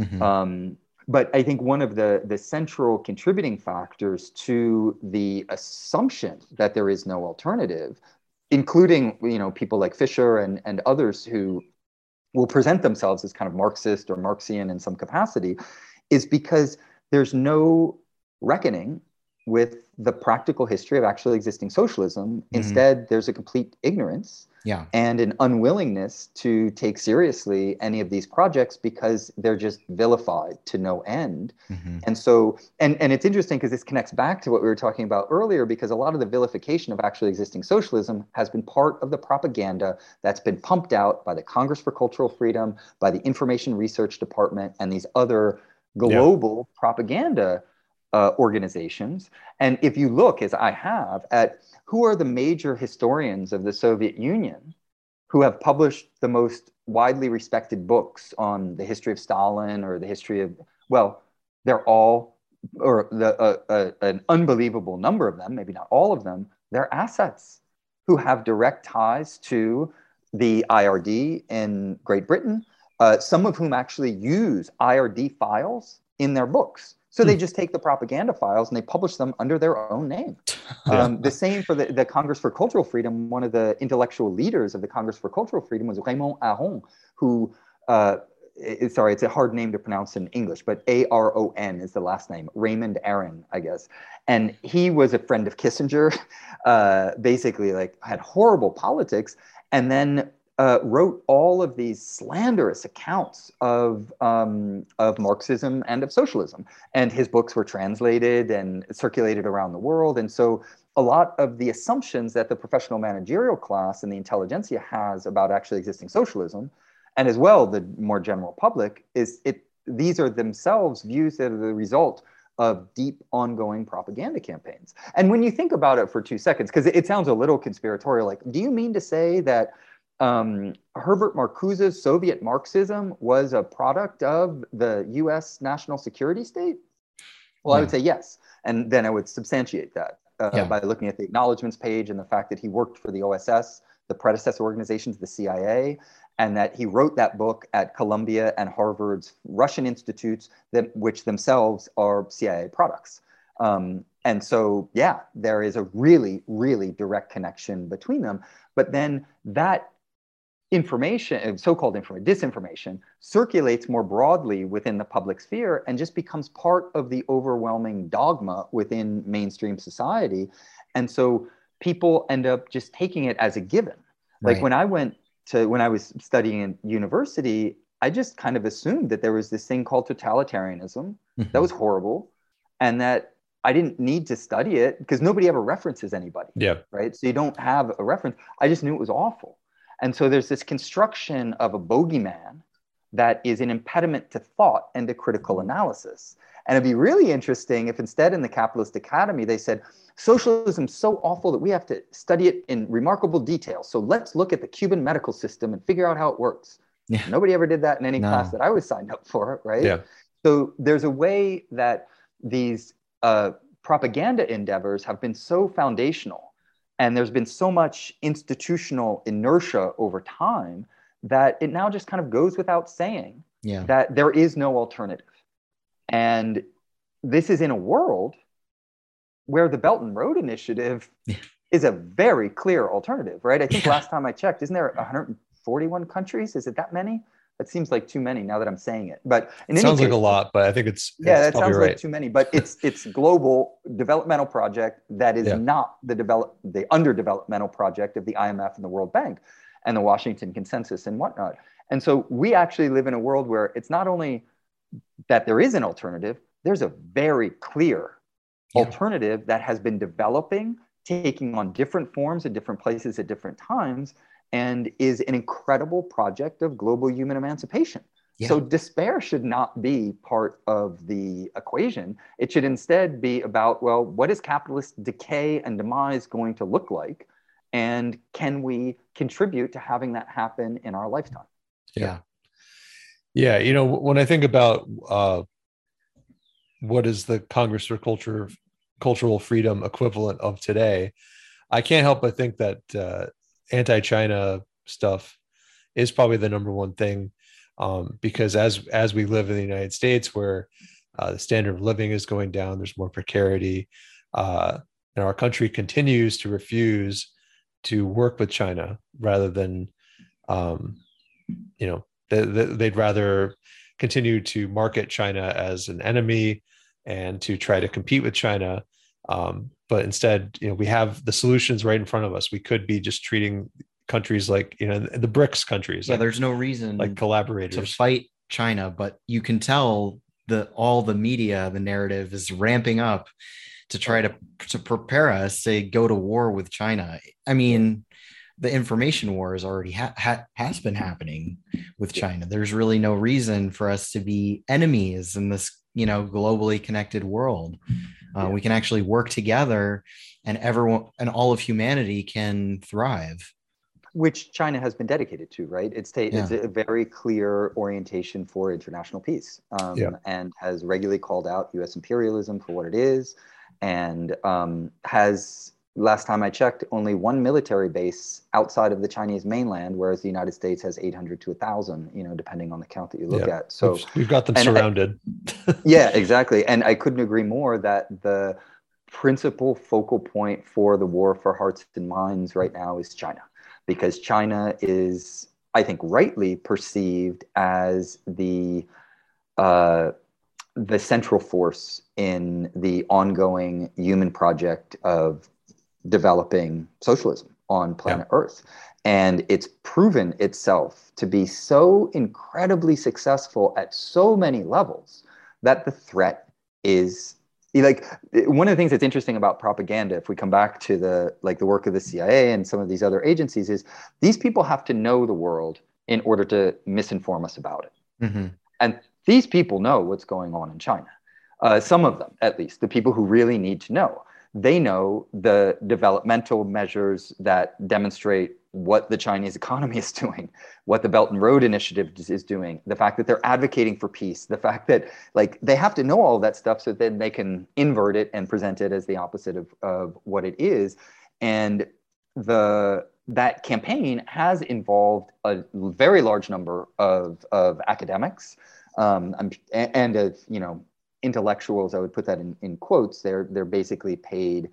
But I think one of the central contributing factors to the assumption that there is no alternative, including people like Fisher and others who will present themselves as kind of Marxist or Marxian in some capacity, is because there's no reckoning with the practical history of actually existing socialism. Instead, there's a complete ignorance and an unwillingness to take seriously any of these projects because they're just vilified to no end. And so, and it's interesting because this connects back to what we were talking about earlier, because a lot of the vilification of actually existing socialism has been part of the propaganda that's been pumped out by the Congress for Cultural Freedom, by the Information Research Department, and these other global propaganda organizations. And if you look, as I have, at who are the major historians of the Soviet Union who have published the most widely respected books on the history of Stalin or the history of, well, they're all, or an unbelievable number of them, maybe not all of them, they're assets who have direct ties to the IRD in Great Britain, some of whom actually use IRD files in their books. So they just take the propaganda files and they publish them under their own name. The same for the Congress for Cultural Freedom. One of the intellectual leaders of the Congress for Cultural Freedom was Raymond Aron, who, sorry, it's a hard name to pronounce in English, but Aron is the last name, Raymond Aron, I guess. And he was a friend of Kissinger, basically like had horrible politics, and then wrote all of these slanderous accounts of Marxism and of socialism. And his books were translated and circulated around the world. And so a lot of the assumptions that the professional managerial class and the intelligentsia has about actually existing socialism, and as well the more general public, these are themselves views that are the result of deep ongoing propaganda campaigns. And when you think about it for 2 seconds, because it sounds a little conspiratorial, like, do you mean to say that Herbert Marcuse's Soviet Marxism was a product of the US national security state? Well, I would say yes. And then I would substantiate that by looking at the acknowledgements page and the fact that he worked for the OSS, the predecessor organization to the CIA, and that he wrote that book at Columbia and Harvard's Russian institutes, which themselves are CIA products. And so, yeah, there is a really, really direct connection between them. But then that information, so-called disinformation, circulates more broadly within the public sphere and just becomes part of the overwhelming dogma within mainstream society. And so people end up just taking it as a given. Like when I was studying in university, I just kind of assumed that there was this thing called totalitarianism that was horrible, and that I didn't need to study it because nobody ever references anybody. Right. So you don't have a reference. I just knew it was awful. And so there's this construction of a bogeyman that is an impediment to thought and to critical analysis. And it'd be really interesting if instead in the Capitalist Academy, they said, socialism's so awful that we have to study it in remarkable detail. So let's look at the Cuban medical system and figure out how it works. Nobody ever did that in any class that I was signed up for, right? So there's a way that these propaganda endeavors have been so foundational, and there's been so much institutional inertia over time that it now just kind of goes without saying that there is no alternative. And this is in a world where the Belt and Road Initiative is a very clear alternative, right? I think last time I checked, isn't there 141 countries? Is it that many? That seems like too many now that I'm saying it. But in sounds like a lot, but I think it's that sounds like too many. But it's global developmental project that is not the underdevelopmental project of the IMF and the World Bank and the Washington Consensus and whatnot. And so we actually live in a world where it's not only that there is an alternative, there's a very clear alternative that has been developing, taking on different forms at different places at different times, and is an incredible project of global human emancipation. Yeah. So despair should not be part of the equation. It should instead be about, well, what is capitalist decay and demise going to look like? And can we contribute to having that happen in our lifetime? Yeah. Yeah. You know, when I think about what is the Congress for Cultural Freedom equivalent of today, I can't help but think that anti-China stuff is probably the number one thing, because as we live in the United States, where the standard of living is going down, there's more precarity, and our country continues to refuse to work with China rather than, they'd rather continue to market China as an enemy and to try to compete with China. But instead, we have the solutions right in front of us. We could be just treating countries like, the BRICS countries. Yeah, there's no reason like collaborators to fight China, but you can tell all the media, the narrative is ramping up to try to prepare us to go to war with China. I mean, the information war is already has been happening with China. There's really no reason for us to be enemies in this, globally connected world. We can actually work together, and everyone and all of humanity can thrive. Which China has been dedicated to, right? It's a very clear orientation for international peace, and has regularly called out U.S. imperialism for what it is, and has, last time I checked, only one military base outside of the Chinese mainland, whereas the United States has 800 to 1,000, depending on the count that you look at. So we've got them surrounded. Yeah, exactly. And I couldn't agree more that the principal focal point for the war for hearts and minds right now is China, because China is, I think, rightly perceived as the central force in the ongoing human project of developing socialism on planet Earth. And it's proven itself to be so incredibly successful at so many levels that the threat is, like, one of the things that's interesting about propaganda, if we come back to the work of the CIA and some of these other agencies, is these people have to know the world in order to misinform us about it. Mm-hmm. And these people know what's going on in China. Some of them, at least, the people who really need to know. They know the developmental measures that demonstrate what the Chinese economy is doing, what the Belt and Road Initiative is doing, the fact that they're advocating for peace, the fact that, like, they have to know all of that stuff so then they can invert it and present it as the opposite of what it is. And that campaign has involved a very large number of academics and of, intellectuals. I would put that in quotes. They're basically paid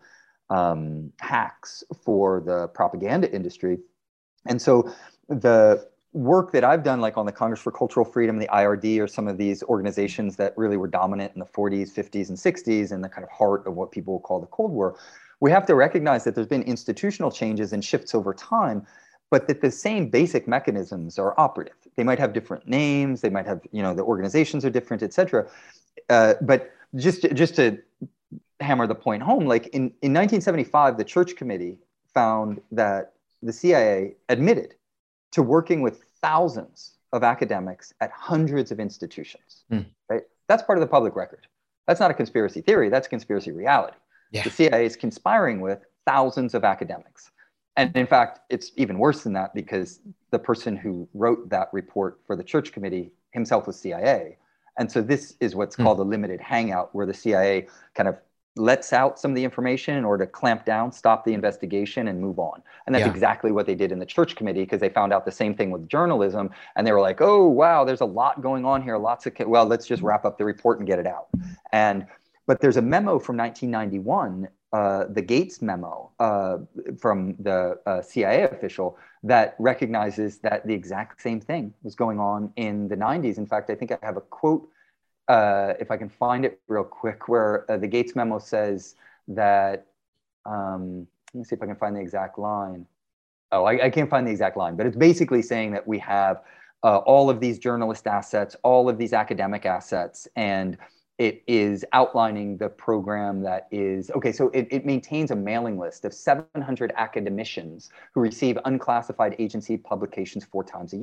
hacks for the propaganda industry. And so the work that I've done, like on the Congress for Cultural Freedom, the IRD, or some of these organizations that really were dominant in the 40s, 50s, and 60s, and the kind of heart of what people will call the Cold War, we have to recognize that there's been institutional changes and shifts over time, but that the same basic mechanisms are operative. They might have different names, they might have, the organizations are different, et cetera. But just to hammer the point home, like in 1975, the Church Committee found that the CIA admitted to working with thousands of academics at hundreds of institutions. Right? That's part of the public record. That's not a conspiracy theory. That's conspiracy reality. Yeah. The CIA is conspiring with thousands of academics. And in fact, it's even worse than that, because the person who wrote that report for the Church Committee himself was CIA. And so this is what's called a limited hangout, where the CIA kind of lets out some of the information in order to clamp down, stop the investigation, and move on. And that's exactly what they did in the Church Committee, because they found out the same thing with journalism. And they were like, oh, wow, there's a lot going on here. Well, let's just wrap up the report and get it out. But there's a memo from 1991, the Gates memo from the CIA official, that recognizes that the exact same thing was going on in the 90s. In fact, I think I have a quote, if I can find it real quick, where the Gates memo says that, let me see if I can find the exact line. Oh, I can't find the exact line, but it's basically saying that we have all of these journalist assets, all of these academic assets, and it is outlining the program that is, okay, so it maintains a mailing list of 700 academicians who receive unclassified agency publications 4 times a year.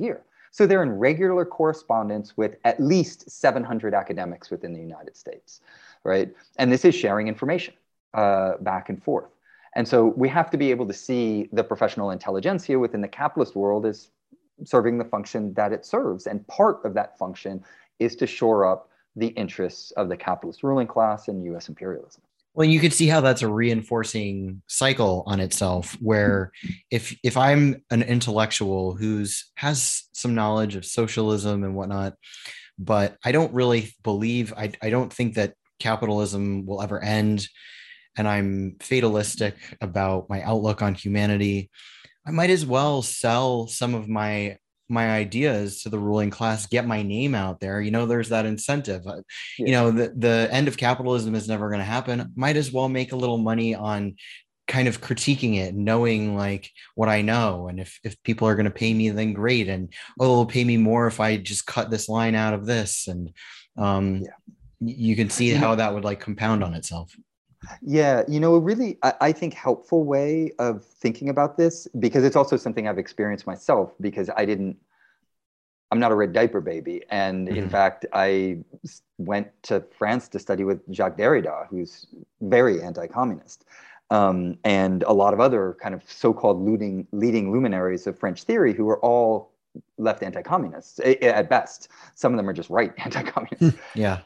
So they're in regular correspondence with at least 700 academics within the United States, right? And this is sharing information back and forth. And so we have to be able to see the professional intelligentsia within the capitalist world as serving the function that it serves. And part of that function is to shore up the interests of the capitalist ruling class and US imperialism. Well, you could see how that's a reinforcing cycle on itself, where if I'm an intellectual who's has some knowledge of socialism and whatnot, but I don't really believe, I don't think that capitalism will ever end, and I'm fatalistic about my outlook on humanity, I might as well sell some of my ideas to the ruling class, get my name out there. There's that incentive. The end of capitalism is never going to happen. Might as well make a little money on kind of critiquing it, knowing like what I know. And if people are going to pay me, then great. And they'll pay me more if I just cut this line out of this. And you can see how that would like compound on itself. Yeah, a really, I think, helpful way of thinking about this, because it's also something I've experienced myself, because I'm not a red diaper baby. And in fact, I went to France to study with Jacques Derrida, who's very anti-communist, and a lot of other kind of so-called leading luminaries of French theory who are all left anti-communists at best. Some of them are just right anti-communists. Yeah.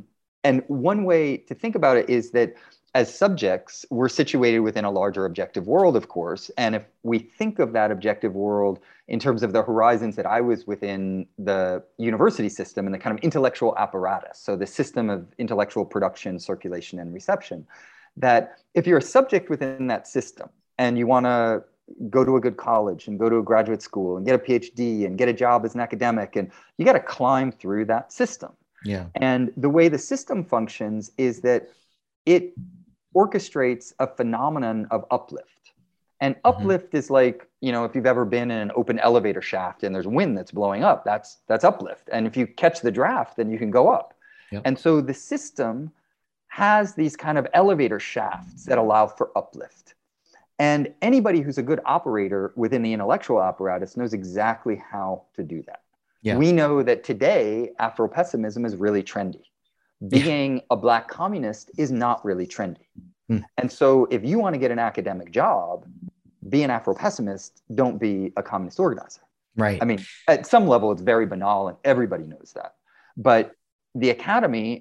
And one way to think about it is that as subjects, we're situated within a larger objective world, of course. And if we think of that objective world in terms of the horizons that I was within the university system and the kind of intellectual apparatus, so the system of intellectual production, circulation, and reception, that if you're a subject within that system and you want to go to a good college and go to a graduate school and get a PhD and get a job as an academic, and you got to climb through that system. Yeah. And the way the system functions is that it orchestrates a phenomenon of uplift. And uplift is like, if you've ever been in an open elevator shaft and there's wind that's blowing up, that's uplift. And if you catch the draft, then you can go up. Yep. And so the system has these kind of elevator shafts that allow for uplift. And anybody who's a good operator within the intellectual apparatus knows exactly how to do that. Yeah. We know that today, Afro-pessimism is really trendy. Being a Black communist is not really trendy. And so if you want to get an academic job, be an Afro-pessimist, don't be a communist organizer. Right. I mean, at some level, it's very banal and everybody knows that. But the academy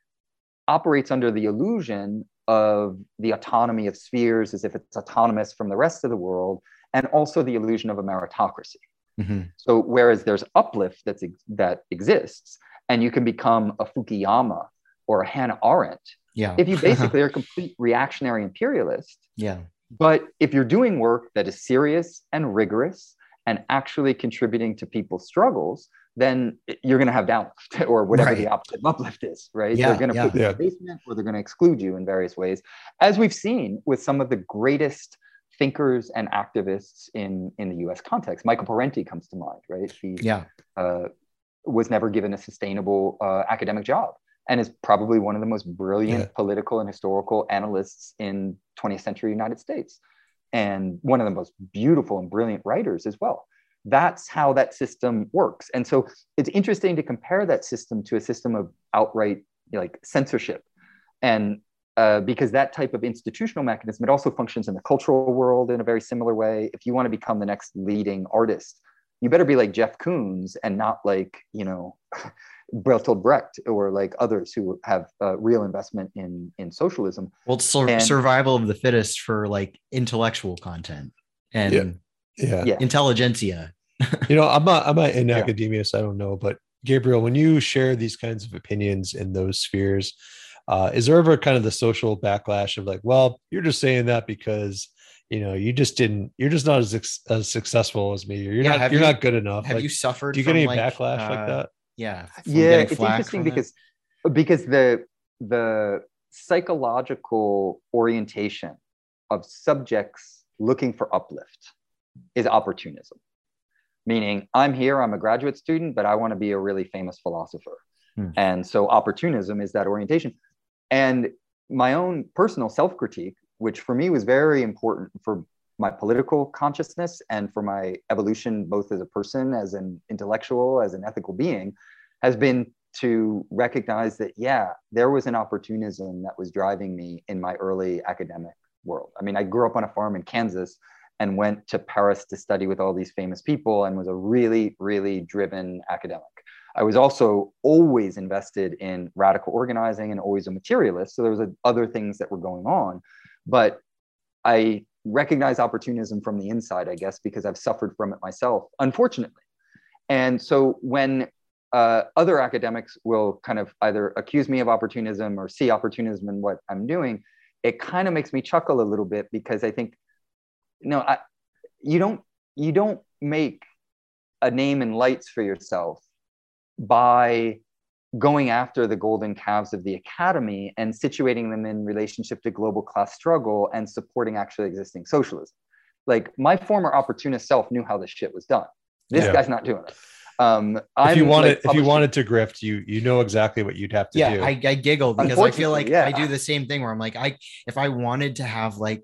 operates under the illusion of the autonomy of spheres as if it's autonomous from the rest of the world, and also the illusion of a meritocracy. So whereas there's uplift that exists, and you can become a Fukuyama or a Hannah Arendt, if you basically are a complete reactionary imperialist. But if you're doing work that is serious and rigorous and actually contributing to people's struggles, then you're going to have downlift or whatever the opposite of uplift is, right? They're going to put you in the basement, or they're going to exclude you in various ways, as we've seen with some of the greatest thinkers and activists in the US context. Michael Parenti comes to mind, right? He was never given a sustainable academic job, and is probably one of the most brilliant political and historical analysts in 20th century United States, and one of the most beautiful and brilliant writers as well. That's how that system works. And so it's interesting to compare that system to a system of outright censorship. And because that type of institutional mechanism, it also functions in the cultural world in a very similar way. If you want to become the next leading artist, you better be like Jeff Koons and not like, Bertolt Brecht or like others who have real investment in socialism. Well, it's survival of the fittest for like intellectual content and intelligentsia. I'm not in academia, so I don't know. But Gabriel, when you share these kinds of opinions in those spheres, is there ever kind of the social backlash of like, well, you're just saying that because you're just not as successful as me, or you're not good enough. Have you suffered? Do you get any backlash like that? It's interesting because the psychological orientation of subjects looking for uplift is opportunism. Meaning, I'm a graduate student, but I want to be a really famous philosopher. And so opportunism is that orientation. And my own personal self-critique, which for me was very important for my political consciousness and for my evolution, both as a person, as an intellectual, as an ethical being, has been to recognize that, yeah, there was an opportunism that was driving me in my early academic world. I mean, I grew up on a farm in Kansas and went to Paris to study with all these famous people and was a really, really driven academic. I was also always invested in radical organizing and always a materialist. So there was other things that were going on, but I recognize opportunism from the inside, I guess, because I've suffered from it myself, unfortunately. And so when other academics will kind of either accuse me of opportunism or see opportunism in what I'm doing, it kind of makes me chuckle a little bit, because I think, you don't make a name and lights for yourself by going after the golden calves of the academy and situating them in relationship to global class struggle and supporting actually existing socialism. Like, my former opportunist self knew how this shit was done. This guy's not doing it. If you wanted to grift, you know exactly what you'd have to do. I giggle because I feel like I do the same thing where I'm like, if I wanted to have, like,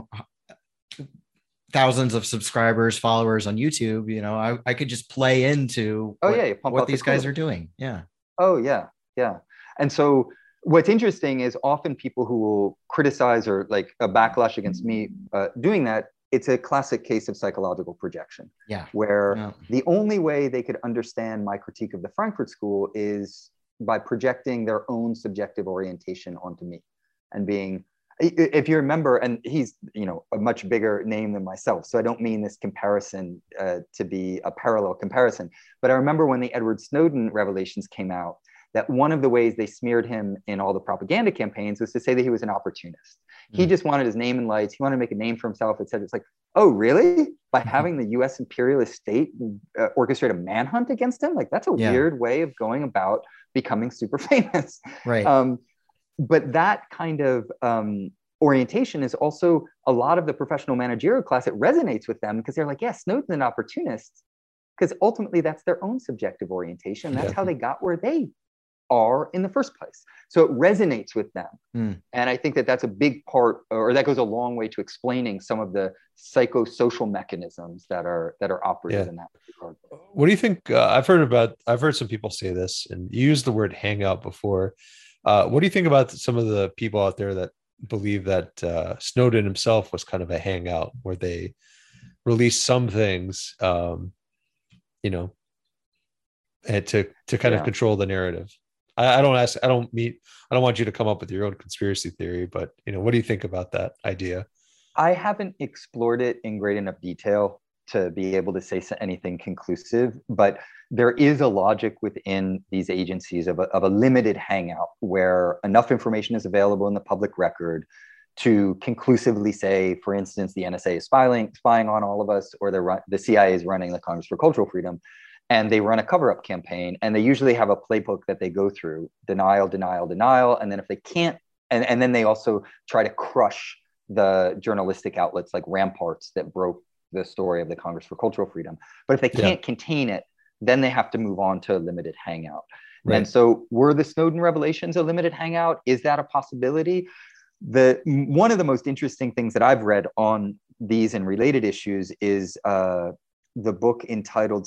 thousands of subscribers, followers on YouTube, I could just play into what these guys are doing. Yeah. Oh, yeah. Yeah. And so what's interesting is often people who will criticize or like a backlash against me doing that, it's a classic case of psychological projection. Yeah. Where the only way they could understand my critique of the Frankfurt School is by projecting their own subjective orientation onto me and being, if you remember, and he's, a much bigger name than myself, so I don't mean this comparison to be a parallel comparison, but I remember when the Edward Snowden revelations came out, that one of the ways they smeared him in all the propaganda campaigns was to say that he was an opportunist. He just wanted his name in lights. He wanted to make a name for himself, et cetera. It's like, oh, really? By having the US imperialist state orchestrate a manhunt against him? Like, that's a weird way of going about becoming super famous. Right. But that kind of orientation is also a lot of the professional managerial class. It resonates with them because they're like, yeah, Snowden's an opportunist, because ultimately that's their own subjective orientation. That's how they got where they are in the first place. So it resonates with them. And I think that that's a big part, or that goes a long way to explaining some of the psychosocial mechanisms that are operative in that regard. What do you think? I've heard some people say this, and you used the word hangout before. What do you think about some of the people out there that believe that Snowden himself was kind of a hangout where they released some things, and to kind of control the narrative? I don't want you to come up with your own conspiracy theory, but what do you think about that idea? I haven't explored it in great enough detail to be able to say anything conclusive, but there is a logic within these agencies of a limited hangout where enough information is available in the public record to conclusively say, for instance, the NSA is spying on all of us, or the CIA is running the Congress for Cultural Freedom, and they run a cover-up campaign, and they usually have a playbook that they go through: denial, denial, denial, and then if they can't, and then they also try to crush the journalistic outlets like Ramparts that broke the story of the Congress for Cultural Freedom. But if they can't contain it, then they have to move on to a limited hangout. Right. And so were the Snowden revelations a limited hangout? Is that a possibility? One of the most interesting things that I've read on these and related issues is the book entitled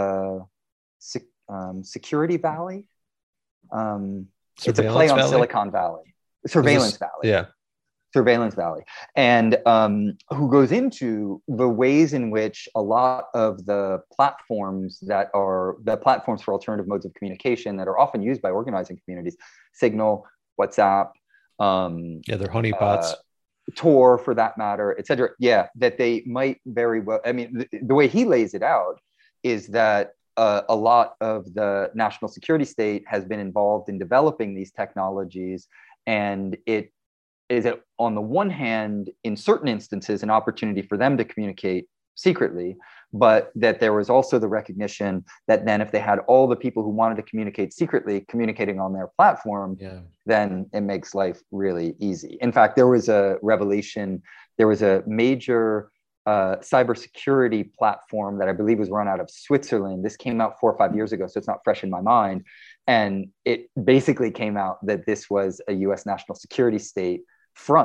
Security Valley. It's a play on Silicon Valley. Surveillance Valley. Yeah. Surveillance Valley, and who goes into the ways in which a lot of the platforms that are the platforms for alternative modes of communication that are often used by organizing communities, Signal, WhatsApp, they're honeypots, Tor for that matter, et cetera. Yeah, that they might very well. I mean, the way he lays it out is that a lot of the national security state has been involved in developing these technologies, and it is, on the one hand, in certain instances, an opportunity for them to communicate secretly, but that there was also the recognition that then if they had all the people who wanted to communicate secretly communicating on their platform, then it makes life really easy. In fact, there was a revelation, there was a major cybersecurity platform that I believe was run out of Switzerland. This came out 4 or 5 years ago, so it's not fresh in my mind. And it basically came out that this was a US national security state front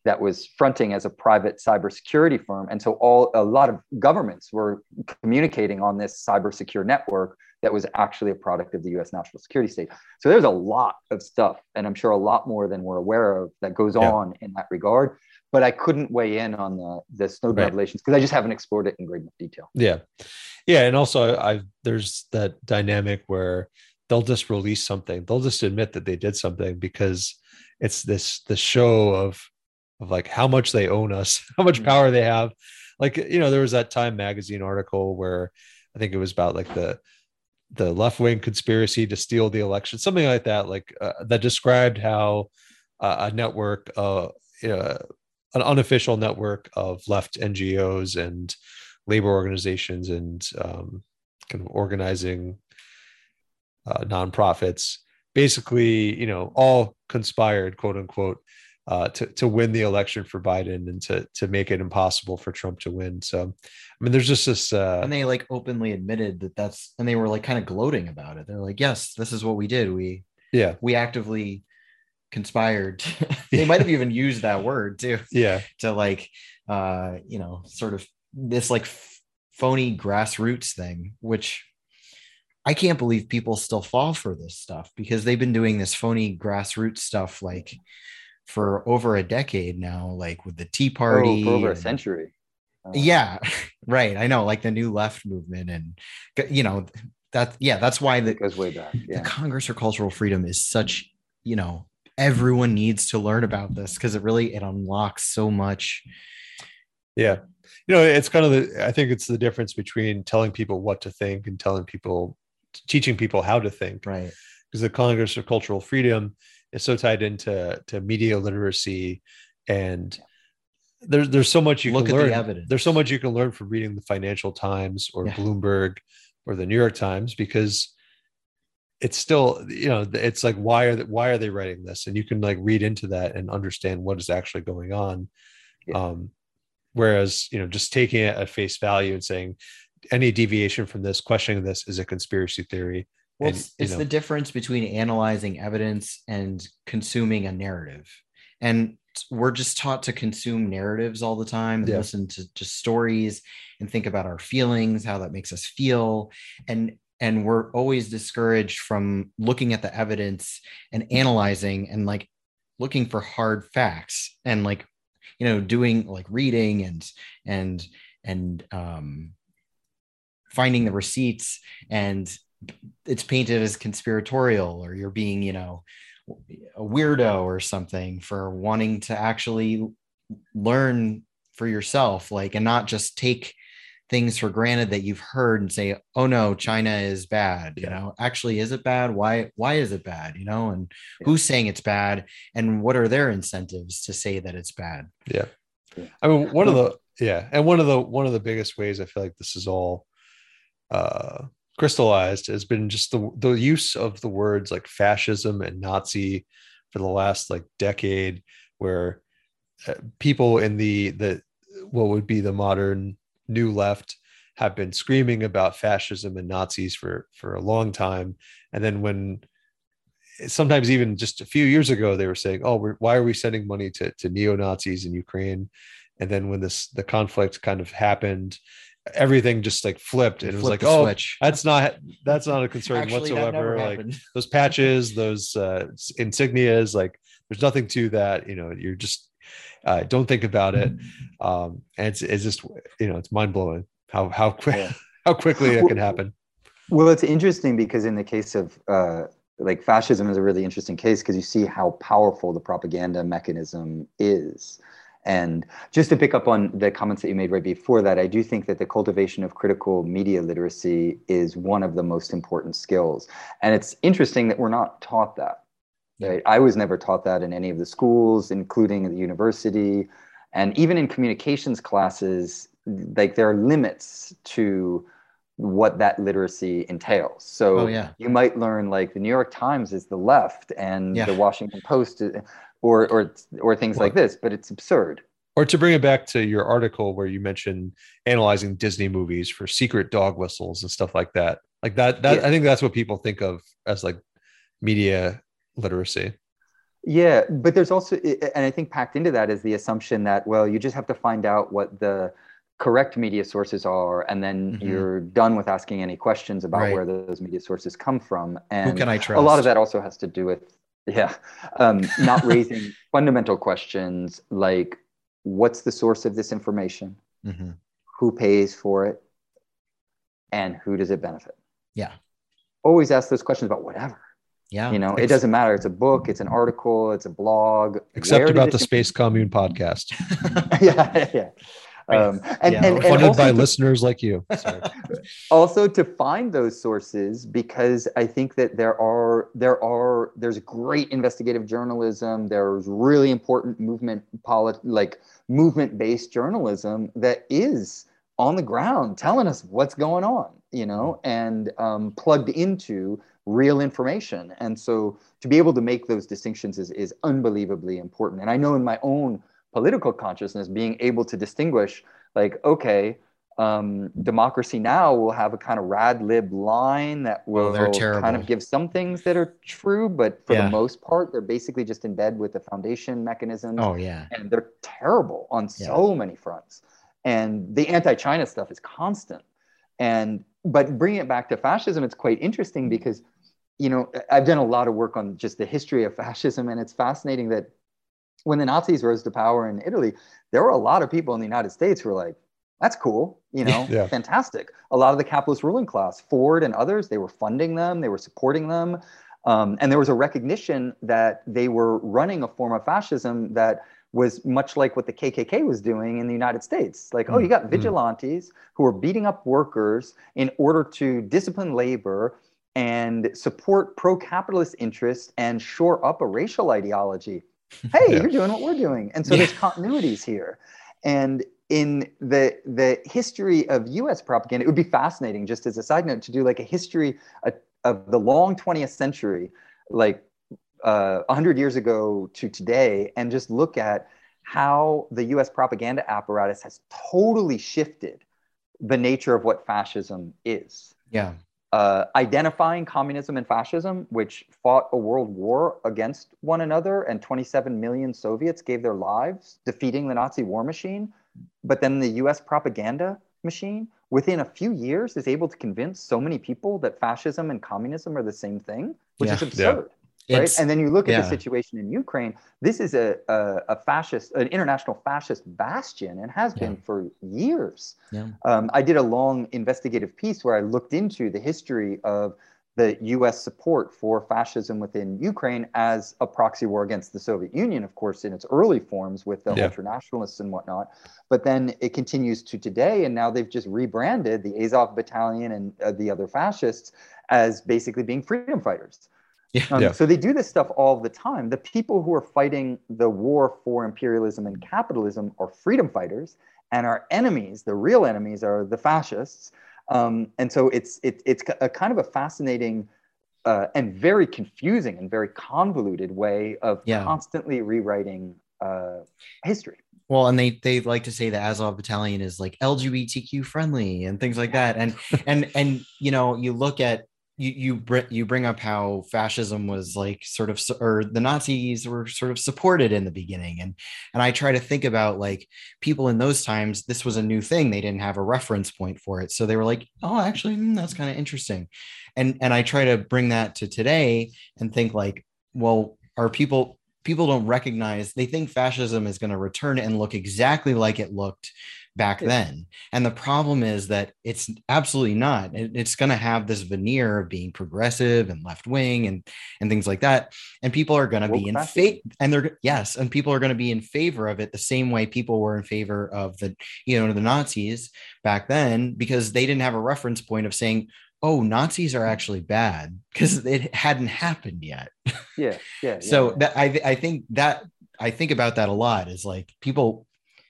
that was fronting as a private cybersecurity firm. And so a lot of governments were communicating on this cyber secure network that was actually a product of the US national security state. So there's a lot of stuff, and I'm sure a lot more than we're aware of, that goes on in that regard. But I couldn't weigh in on the Snowden revelations because I just haven't explored it in great enough detail. Yeah. Yeah. And also there's that dynamic where they'll just release something. They'll just admit that they did something because it's the show of like how much they own us, how much power they have. Like, there was that Time magazine article where I think it was about like the left-wing conspiracy to steal the election, something like that, like that described how a network, an unofficial network of left NGOs and labor organizations and kind of organizing nonprofits, basically, all conspired, quote unquote, to win the election for Biden and to make it impossible for Trump to win. So, I mean, there's just this. And they like openly admitted and they were like kind of gloating about it. They're like, yes, this is what we did. We actively conspired. They might have even used that word too. Yeah. To like, sort of this like phony grassroots thing, which I can't believe people still fall for this stuff because they've been doing this phony grassroots stuff like for over a decade now, like with the Tea Party. For over a century. Yeah, right. I know, like the New Left movement, and that's why it goes way back. The Congress for Cultural Freedom is such, everyone needs to learn about this because it unlocks so much. Yeah. It's kind of I think it's the difference between telling people what to think and teaching people how to think. Right. Because the Congress for Cultural Freedom is so tied into media literacy, and there's so much you can learn. The evidence. There's so much you can learn from reading the Financial Times or Bloomberg or the New York Times, because it's still, it's like, why are they writing this? And you can like read into that and understand what is actually going on. Yeah. Whereas, just taking it at face value and saying any deviation from this, questioning this, is a conspiracy theory. Well, it's the difference between analyzing evidence and consuming a narrative. And we're just taught to consume narratives all the time and listen to just stories and think about our feelings, how that makes us feel. And we're always discouraged from looking at the evidence and analyzing and like looking for hard facts and like, doing like reading and finding the receipts, and it's painted as conspiratorial, or you're being, a weirdo or something for wanting to actually learn for yourself, like, and not just take things for granted that you've heard and say, oh no, China is bad. Actually, is it bad? Why is it bad? And who's saying it's bad, and what are their incentives to say that it's bad? Yeah. I mean, one of the biggest ways I feel like this is all crystallized has been just the use of the words like fascism and Nazi for the last like decade, where people in the what would be the modern New Left have been screaming about fascism and Nazis for a long time. And then when sometimes even just a few years ago, they were saying, oh, why are we sending money to neo-Nazis in Ukraine? And then when the conflict kind of happened, everything just like flipped. And it was like, oh, switch. that's not a concern actually, whatsoever. Like those patches, those insignias, like there's nothing to that. You're just don't think about it. And it's just, it's mind blowing how quickly it can happen. Well, it's interesting because in the case of like fascism is a really interesting case because you see how powerful the propaganda mechanism is. And just to pick up on the comments that you made right before that, I do think that the cultivation of critical media literacy is one of the most important skills. And it's interesting that we're not taught that. Right? I was never taught that in any of the schools, including the university. And even in communications classes, like there are limits to what that literacy entails. So you might learn like the New York Times is the left and the Washington Post or things like this, but it's absurd. Or to bring it back to your article where you mentioned analyzing Disney movies for secret dog whistles and stuff like that. Like that I think that's what people think of as like media literacy. Yeah, but there's also, and I think packed into that is the assumption that, well, you just have to find out what the correct media sources are, and then Hmm. you're done with asking any questions about Right. where those media sources come from. Who And can I a lot of trust? that also has to do with, yeah, not raising fundamental questions like, what's the source of this information? Hmm. Who pays for it? And who does it benefit? Yeah. Always ask those questions about whatever. Yeah. You know, it doesn't matter. It's a book, it's an article, it's a blog. Except Where did about the this Space information? Commune podcast, Yeah, yeah. Yeah. And funded by also listeners like you. Sorry. to find those sources, because I think that there's great investigative journalism. There's really important movement based journalism that is on the ground telling us what's going on, you know, and plugged into real information. And so to be able to make those distinctions is unbelievably important. And I know in my own political consciousness, being able to distinguish, like, okay, Democracy Now! Will have a kind of rad lib line that Oh, they're will kind of terrible. give some things that are true, but for the Yeah. most part, they're basically just in bed with the foundation mechanisms, Oh, yeah. and they're terrible on Yeah. so many fronts. And the anti-China stuff is constant. And but bringing it back to fascism, it's quite interesting because, you know, I've done a lot of work on just the history of fascism, and it's fascinating that when the Nazis rose to power in Italy, there were a lot of people in the United States who were like, that's cool, you Yeah. know, Yeah. fantastic. A lot of the capitalist ruling class, Ford and others, they were funding them, they were supporting them. And there was a recognition that they were running a form of fascism that was much like what the KKK was doing in the United States. Like, oh, you Mm. got vigilantes who are beating up workers in order to discipline labor and support pro-capitalist interests and shore up a racial ideology. Hey, Yeah. you're doing what we're doing. And so Yeah. there's continuities here. And in the history of US propaganda, it would be fascinating, just as a side note, to do like a history of the long 20th century, like 100 years ago to today, and just look at how the US propaganda apparatus has totally shifted the nature of what fascism is. Yeah. Identifying communism and fascism, which fought a world war against one another, and 27 million Soviets gave their lives defeating the Nazi war machine. But then the US propaganda machine, within a few years, is able to convince so many people that fascism and communism are the same thing, which Yeah. is absurd. Right. It's, And then you look at the yeah. situation in Ukraine, this is a fascist, an international fascist bastion, and has Yeah. been for years. Yeah. I did a long investigative piece where I looked into the history of the US support for fascism within Ukraine as a proxy war against the Soviet Union, of course, in its early forms with the Yeah. ultranationalists and whatnot. But then it continues to today, and now they've just rebranded the Azov Battalion and the other fascists as basically being freedom fighters. Yeah. Yeah. So they do this stuff all the time. The people who are fighting the war for imperialism and capitalism are freedom fighters, and our enemies, the real enemies, are the fascists. And so it's a kind of a fascinating and very confusing and very convoluted way of Yeah. constantly rewriting history. Well, and they like to say the Azov Battalion is like LGBTQ friendly and things like that. And you know, you look at you bring up how fascism was like sort of, or the Nazis were sort of supported in the beginning, and I try to think about like people in those times. This was a new thing; they didn't have a reference point for it, so they were like, "Oh, actually, that's kind of interesting," and I try to bring that to today and think like, well, are people don't recognize, they think fascism is going to return and look exactly like it looked back then. And the problem is that it's absolutely not. It's going to have this veneer of being progressive and left wing and things like that. And people are going to be in favor, and and people are going to be in favor of it the same way people were in favor of the Nazis back then, because they didn't have a reference point of saying, oh, Nazis are actually bad, because it hadn't happened yet. So that I think about that a lot, is like people,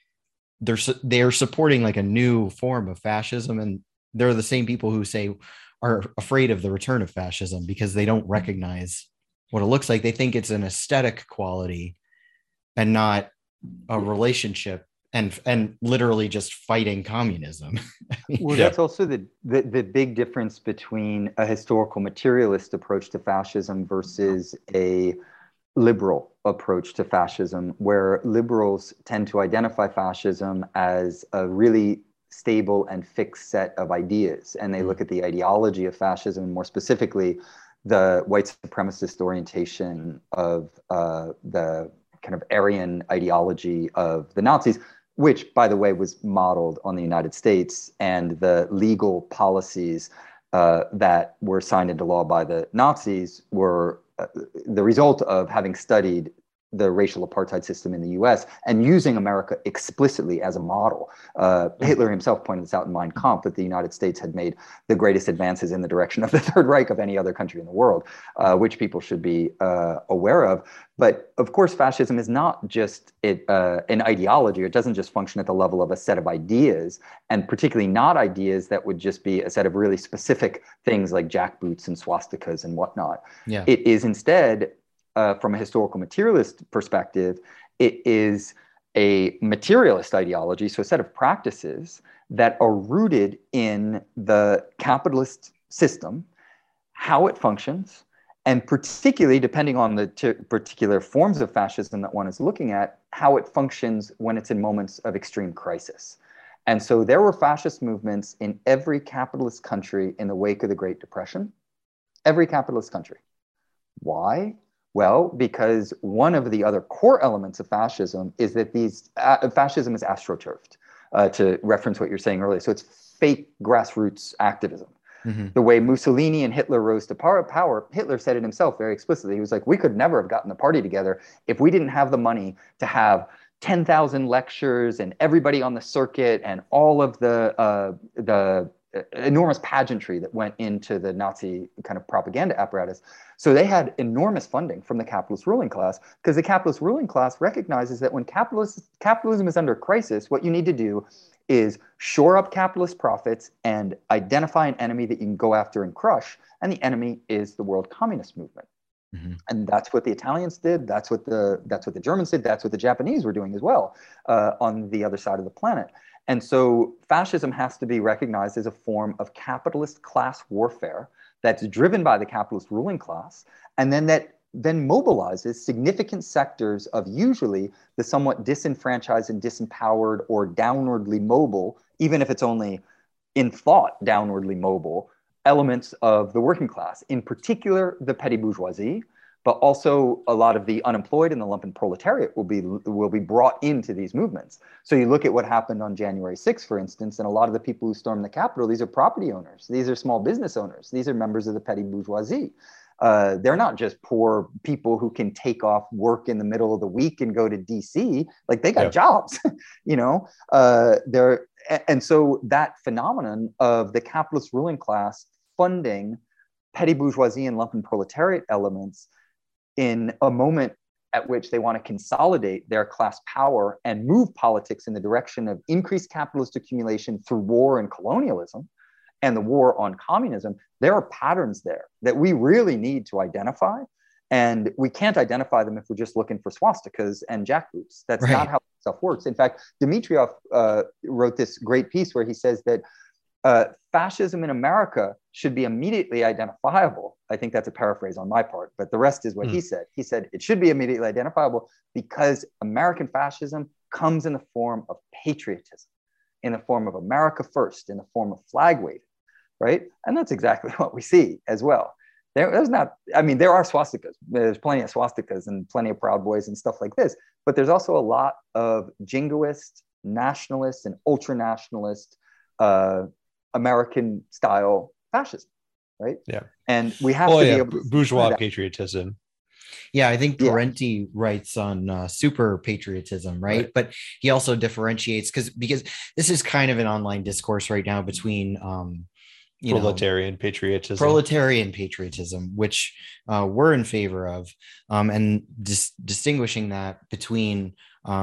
they're supporting like a new form of fascism, and they're the same people who are afraid of the return of fascism because they don't recognize what it looks like. They think it's an aesthetic quality and not a relationship, and literally just fighting communism. Well, that's also the big difference between a historical materialist approach to fascism versus a liberal approach to fascism, where liberals tend to identify fascism as a really stable and fixed set of ideas. And they look at the ideology of fascism, more specifically, the white supremacist orientation of the kind of Aryan ideology of the Nazis, which, by the way, was modeled on the United States, and the legal policies that were signed into law by the Nazis were the result of having studied the racial apartheid system in the US and using America explicitly as a model. Hitler himself pointed this out in Mein Kampf, that the United States had made the greatest advances in the direction of the Third Reich of any other country in the world, which people should be aware of. But of course, fascism is not just an ideology. It doesn't just function at the level of a set of ideas, and particularly not ideas that would just be a set of really specific things like jackboots and swastikas and whatnot. Yeah. It is instead, from a historical materialist perspective, it is a materialist ideology, so a set of practices that are rooted in the capitalist system, how it functions, and particularly, depending on the particular forms of fascism that one is looking at, how it functions when it's in moments of extreme crisis. And so there were fascist movements in every capitalist country in the wake of the Great Depression. Every capitalist country. Why? Well, because one of the other core elements of fascism is that fascism is astroturfed, to reference what you're saying earlier. So it's fake grassroots activism. Mm-hmm. The way Mussolini and Hitler rose to power, Hitler said it himself very explicitly. He was like, we could never have gotten the party together if we didn't have the money to have 10,000 lectures and everybody on the circuit and all of the enormous pageantry that went into the Nazi kind of propaganda apparatus. So they had enormous funding from the capitalist ruling class, because the capitalist ruling class recognizes that when capitalism is under crisis, what you need to do is shore up capitalist profits and identify an enemy that you can go after and crush. And the enemy is the world communist movement. Mm-hmm. And that's what the Italians did. That's what the Germans did. That's what the Japanese were doing as well, on the other side of the planet. And so fascism has to be recognized as a form of capitalist class warfare that's driven by the capitalist ruling class, and then mobilizes significant sectors of usually the somewhat disenfranchised and disempowered or downwardly mobile, even if it's only in thought downwardly mobile, elements of the working class, in particular the petty bourgeoisie, but also a lot of the unemployed and the lumpen proletariat will be brought into these movements. So you look at what happened on January 6th, for instance, and a lot of the people who stormed the Capitol, these are property owners, these are small business owners, these are members of the petty bourgeoisie. They're not just poor people who can take off work in the middle of the week and go to DC. Like, they got jobs, you know. And so that phenomenon of the capitalist ruling class funding petty bourgeoisie and lumpen proletariat elements in a moment at which they want to consolidate their class power and move politics in the direction of increased capitalist accumulation through war and colonialism and the war on communism, there are patterns there that we really need to identify. And we can't identify them if we're just looking for swastikas and jackboots. That's not how stuff works. In fact, Dmitriev wrote this great piece where he says that fascism in America should be immediately identifiable. I think that's a paraphrase on my part, but the rest is what he said. He said it should be immediately identifiable because American fascism comes in the form of patriotism, in the form of America first, in the form of flag waving, right? And that's exactly what we see as well. There are swastikas. There's plenty of swastikas and plenty of Proud Boys and stuff like this, but there's also a lot of jingoist, nationalist, and ultra-nationalist American style fascism, right? Yeah. And we have to be able to bourgeois patriotism. Yeah, I think Parenti writes on super patriotism, right? But he also differentiates because this is kind of an online discourse right now between proletarian patriotism, which we're in favor of, and distinguishing that between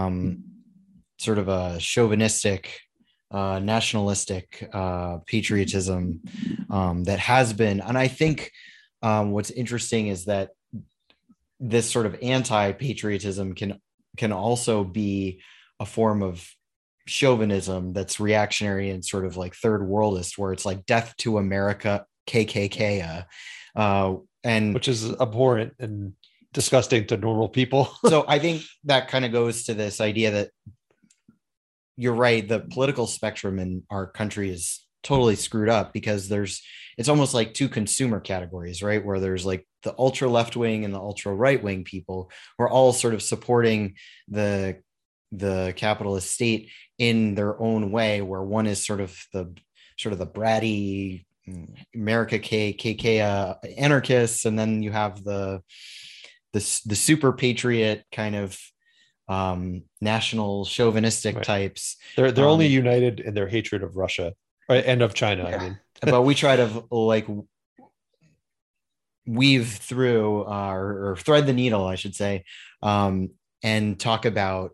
sort of a chauvinistic, nationalistic patriotism that has been. And I think what's interesting is that this sort of anti-patriotism can also be a form of chauvinism that's reactionary and sort of like third worldist, where it's like death to America, KKK, and which is abhorrent and disgusting to normal people. So I think that kind of goes to this idea that you're right. The political spectrum in our country is totally screwed up because it's almost like two consumer categories, right? Where there's like the ultra left wing and the ultra right wing people who are all sort of supporting the capitalist state in their own way, where one is sort of the bratty America KK anarchists, and then you have the super patriot kind of national chauvinistic types. They're only united in their hatred of Russia, right, and of China. I mean, but we try to like weave through or thread the needle, I should say, and talk about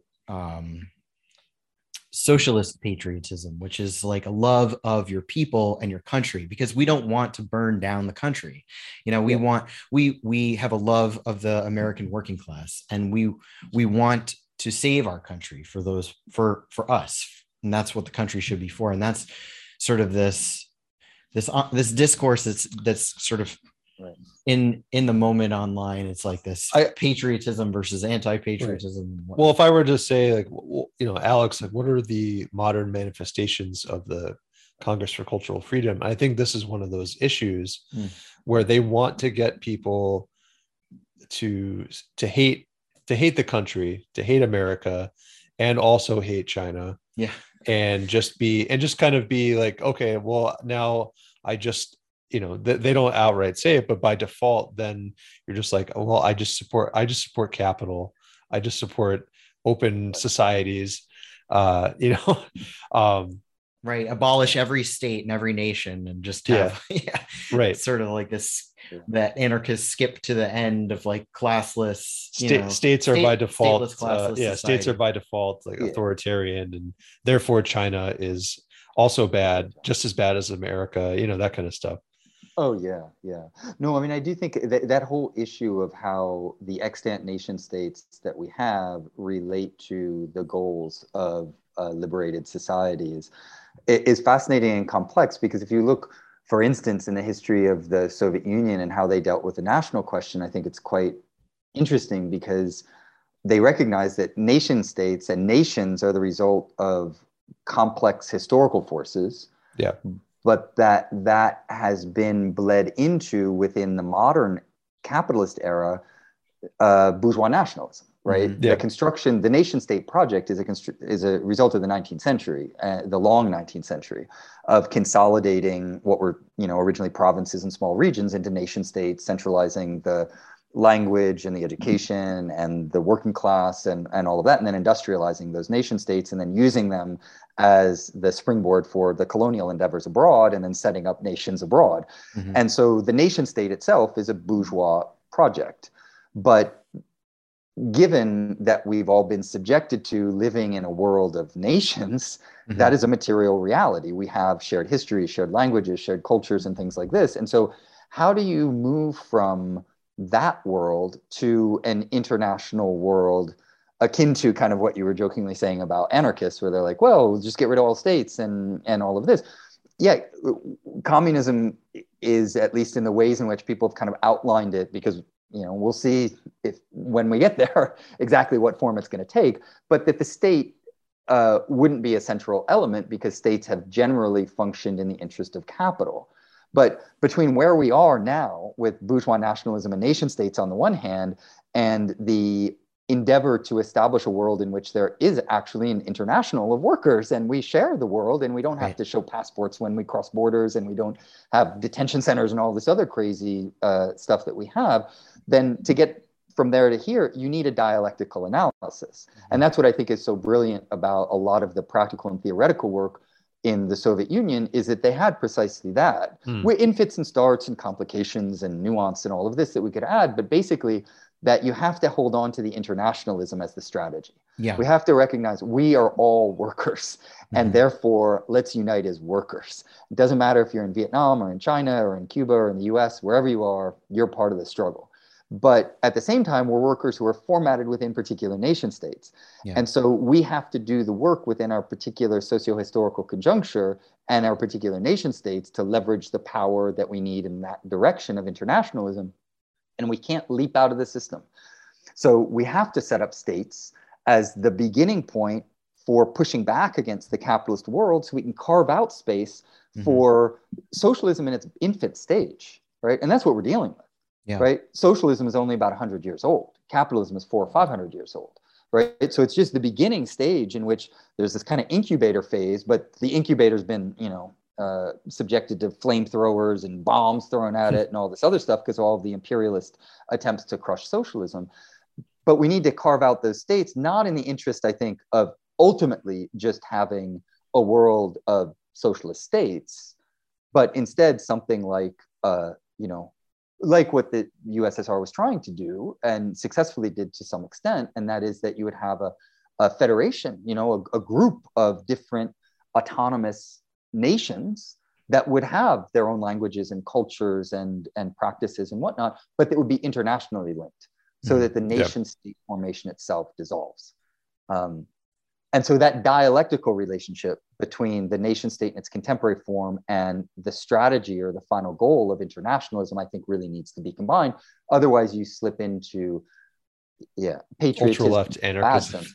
socialist patriotism, which is like a love of your people and your country, because we don't want to burn down the country. We have a love of the American working class, and we want to save our country for us, and that's what the country should be for. And that's sort of this discourse that's sort of right in the moment online. It's like this patriotism versus anti-patriotism. Right. Well, if I were to say, like, Alex, like, what are the modern manifestations of the Congress for Cultural Freedom? I think this is one of those issues where they want to get people to hate the country, to hate America, and also hate China. Yeah. And just kind of be like, okay, well, now I just, they don't outright say it, but by default, then you're just like, oh, well, I just support capital. I just support open societies, right. Abolish every state and every nation and just have, right. Sort of like this, that anarchist skip to the end of like classless, states are by default. States are by default like authoritarian, and therefore China is also bad, just as bad as America, that kind of stuff. Oh, yeah. No, I mean, I do think that whole issue of how the extant nation states that we have relate to the goals of liberated societies is fascinating and complex, because if you look, for instance, in the history of the Soviet Union and how they dealt with the national question, I think it's quite interesting because they recognize that nation states and nations are the result of complex historical forces. Yeah. But that has been bled into within the modern capitalist era, bourgeois nationalism, right? Mm-hmm. Yeah. The nation state project is a result of the 19th century, the long 19th century, of consolidating what were originally provinces and small regions into nation states, centralizing the language and the education and the working class and all of that, and then industrializing those nation states and then using them as the springboard for the colonial endeavors abroad, and then setting up nations abroad. Mm-hmm. And so the nation state itself is a bourgeois project. But given that we've all been subjected to living in a world of nations, mm-hmm. that is a material reality. We have shared history, shared languages, shared cultures, and things like this. And so how do you move from that world to an international world akin to kind of what you were jokingly saying about anarchists, where they're like, well, we'll just get rid of all states and all of this. Yeah, communism is, at least in the ways in which people have kind of outlined it, because we'll see when we get there exactly what form it's going to take, but that the state wouldn't be a central element because states have generally functioned in the interest of capital. But between where we are now with bourgeois nationalism and nation states on the one hand, and the endeavor to establish a world in which there is actually an international of workers, and we share the world, and we don't have to show passports when we cross borders, and we don't have detention centers and all this other crazy stuff that we have, then to get from there to here, you need a dialectical analysis. And that's what I think is so brilliant about a lot of the practical and theoretical work in the Soviet Union, is that they had precisely that. In fits and starts and complications and nuance and all of this that we could add, but basically that you have to hold on to the internationalism as the strategy. Yeah. We have to recognize we are all workers, and therefore let's unite as workers. It doesn't matter if you're in Vietnam or in China or in Cuba or in the US, wherever you are, you're part of the struggle. But at the same time, we're workers who are formatted within particular nation states. Yeah. And so we have to do the work within our particular socio-historical conjuncture and our particular nation states to leverage the power that we need in that direction of internationalism. and we can't leap out of the system. So we have to set up states as the beginning point for pushing back against the capitalist world, so we can carve out space for socialism in its infant stage, right? And that's what we're dealing with, right? Socialism is only about 100 years old. Capitalism is 400 or 500 years old, right? So it's just the beginning stage in which there's this kind of incubator phase, but the incubator's been, subjected to flamethrowers and bombs thrown at it and all this other stuff because of all of the imperialist attempts to crush socialism. But we need to carve out those states, not in the interest, I think, of ultimately just having a world of socialist states, but instead something like, like what the USSR was trying to do and successfully did to some extent, and that is that you would have a federation, a group of different autonomous nations that would have their own languages and cultures and practices and whatnot, but that would be internationally linked so that the nation state formation itself dissolves. And so that dialectical relationship between the nation state in its contemporary form and the strategy or the final goal of internationalism, I think really needs to be combined. Otherwise you slip into patriotism, ultra-left anarchism.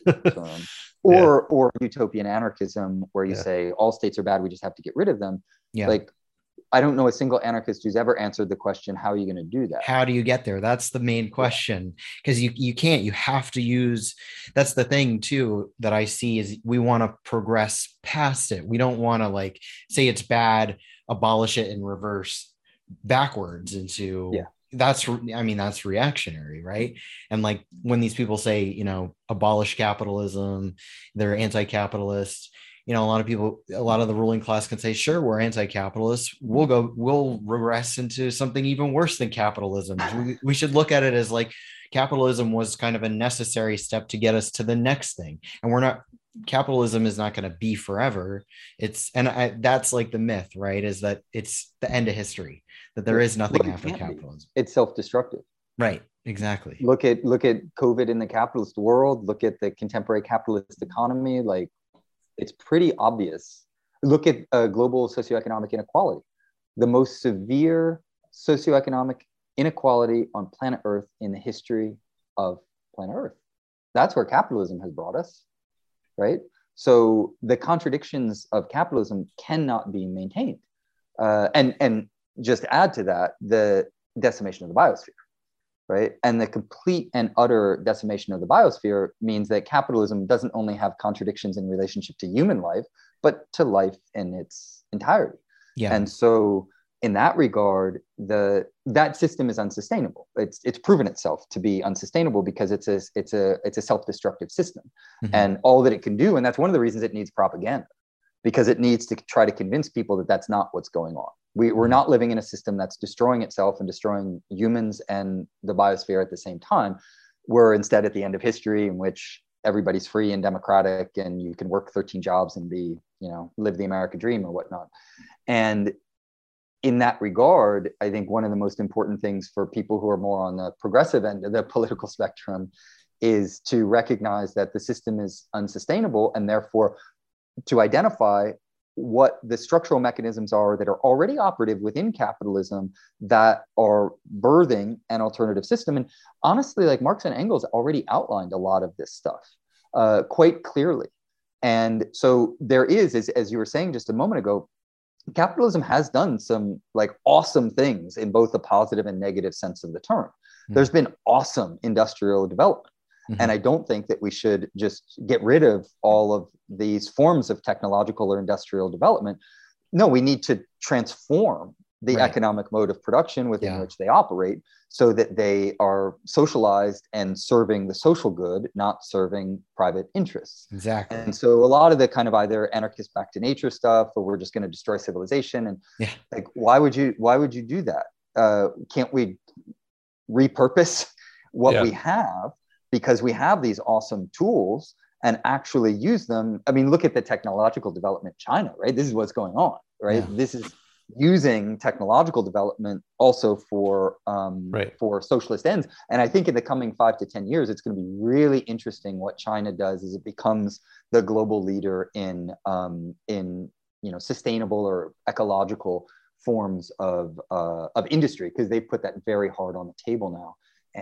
or utopian anarchism, where you say all states are bad, we just have to get rid of them. Like, I don't know a single anarchist who's ever answered the question, how are you going to do that? How do you get there? That's the main question, because you can't, you have to use, that's the thing too that I see is we want to progress past it. We don't want to say it's bad, abolish it and reverse backwards into that's reactionary, right? And when these people say, abolish capitalism, they're anti-capitalist. A lot of the ruling class can say, sure, we're anti-capitalist. We'll regress into something even worse than capitalism. We should look at it as capitalism was kind of a necessary step to get us to the next thing. And capitalism is not going to be forever. That's the myth, right? Is that it's the end of history, that there is nothing after capitalism. It's self-destructive. Right. Exactly. Look at COVID in the capitalist world. Look at the contemporary capitalist economy. It's pretty obvious. Look at global socioeconomic inequality. The most severe socioeconomic inequality on planet Earth in the history of planet Earth. That's where capitalism has brought us, right? So the contradictions of capitalism cannot be maintained. And just add to that, the decimation of the biosphere. Right. And the complete and utter decimation of the biosphere means that capitalism doesn't only have contradictions in relationship to human life, but to life in its entirety. Yeah. And so in that regard, that system is unsustainable. It's proven itself to be unsustainable because it's a self-destructive system. And all that it can do, and that's one of the reasons it needs propaganda, because it needs to try to convince people that that's not what's going on. We're not living in a system that's destroying itself and destroying humans and the biosphere at the same time. We're instead at the end of history, in which everybody's free and democratic and you can work 13 jobs and live the American dream or whatnot. And in that regard, I think one of the most important things for people who are more on the progressive end of the political spectrum is to recognize that the system is unsustainable, and therefore to identify what the structural mechanisms are that are already operative within capitalism that are birthing an alternative system. And honestly, Marx and Engels already outlined a lot of this stuff quite clearly. And so there is, as you were saying just a moment ago, capitalism has done some awesome things in both the positive and negative sense of the term. There's been awesome industrial development. And I don't think that we should just get rid of all of these forms of technological or industrial development. No, we need to transform the economic mode of production within which they operate so that they are socialized and serving the social good, not serving private interests. Exactly. And so a lot of the kind of either anarchist back to nature stuff, or we're just going to destroy civilization. And why would you do that? Can't we repurpose what we have? Because we have these awesome tools and actually use them. I mean, look at the technological development in China, right? This is what's going on, right? Yeah. This is using technological development also for socialist ends. And I think in the coming 5 to 10 years, it's going to be really interesting what China does as it becomes the global leader in sustainable or ecological forms of industry, because they put that very hard on the table now.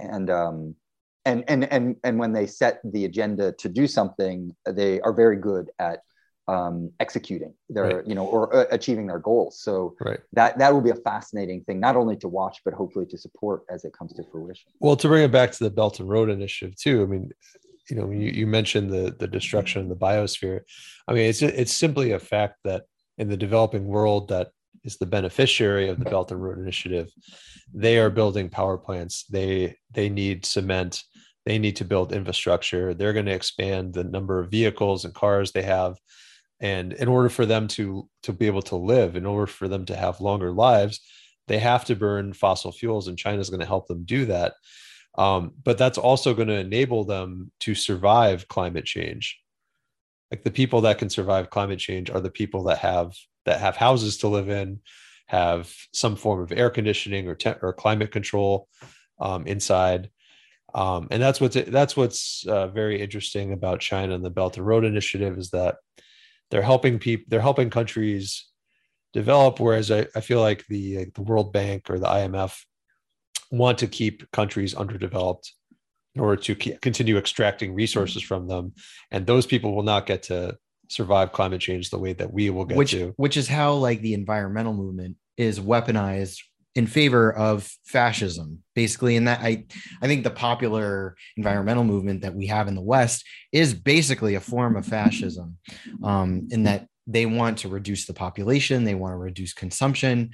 And when they set the agenda to do something, they are very good at executing their, Right. or achieving their goals. So Right. that will be a fascinating thing, not only to watch, but hopefully to support as it comes to fruition. Well, to bring it back to the Belt and Road Initiative too, I mean, you mentioned the destruction of the biosphere. I mean, it's simply a fact that in the developing world that is the beneficiary of the Belt and Road Initiative, they are building power plants. They need cement. They need to build infrastructure. They're going to expand the number of vehicles and cars they have. And in order for them to be able to live, in order for them to have longer lives, they have to burn fossil fuels, and China is going to help them do that. But that's also going to enable them to survive climate change. Like the people that can survive climate change are the people that have houses to live in, have some form of air conditioning or climate control inside. And that's what's very interesting about China and the Belt and Road Initiative, is that they're helping countries develop, whereas I feel like the World Bank or the IMF want to keep countries underdeveloped in order to continue extracting resources from them, and those people will not get to survive climate change the way that we will get to. Which is how like the environmental movement is weaponized in favor of fascism, basically. And that I think the popular environmental movement that we have in the West is basically a form of fascism, in that they want to reduce the population, they want to reduce consumption.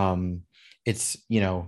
It's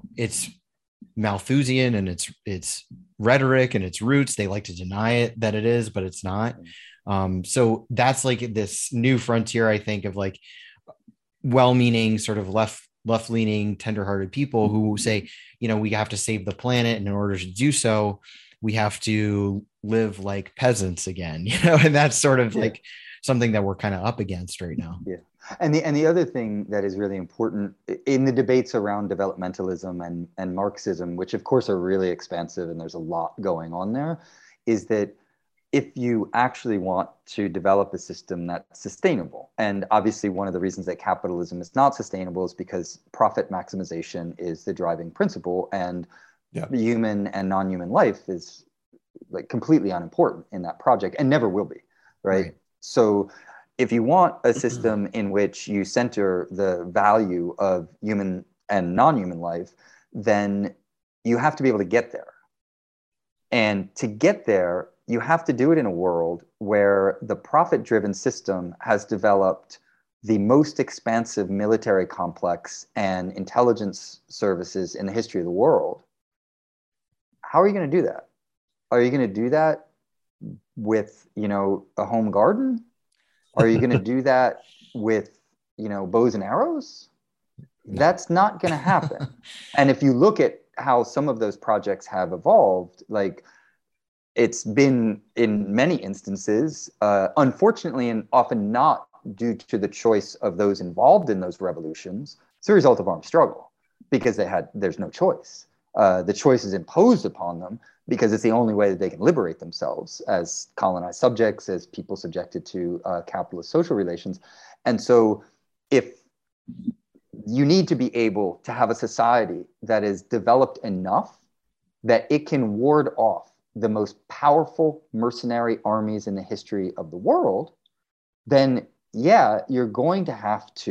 Malthusian, and it's rhetoric and its roots. They like to deny it that it is, but it's not. So that's like this new frontier, I think, of like well-meaning sort of left-leaning, tender-hearted people who say, we have to save the planet, and in order to do so, we have to live like peasants again, and that's sort of like something that we're kind of up against right now. Yeah. And the other thing that is really important in the debates around developmentalism and Marxism, which of course are really expansive and there's a lot going on there, is that if you actually want to develop a system that's sustainable, and obviously one of the reasons that capitalism is not sustainable is because profit maximization is the driving principle, and human and non-human life is like completely unimportant in that project and never will be, right? So if you want a system in which you center the value of human and non-human life, then you have to be able to get there. And to get there, you have to do it in a world where the profit-driven system has developed the most expansive military complex and intelligence services in the history of the world. How are you going to do that? Are you going to do that with, a home garden? Are you going to do that with, bows and arrows? That's not going to happen. And if you look at how some of those projects have evolved, like it's been in many instances, unfortunately, and often not due to the choice of those involved in those revolutions, it's a result of armed struggle, because there's no choice. The choice is imposed upon them because it's the only way that they can liberate themselves as colonized subjects, as people subjected to capitalist social relations. And so if you need to be able to have a society that is developed enough that it can ward off the most powerful mercenary armies in the history of the world, then you're going to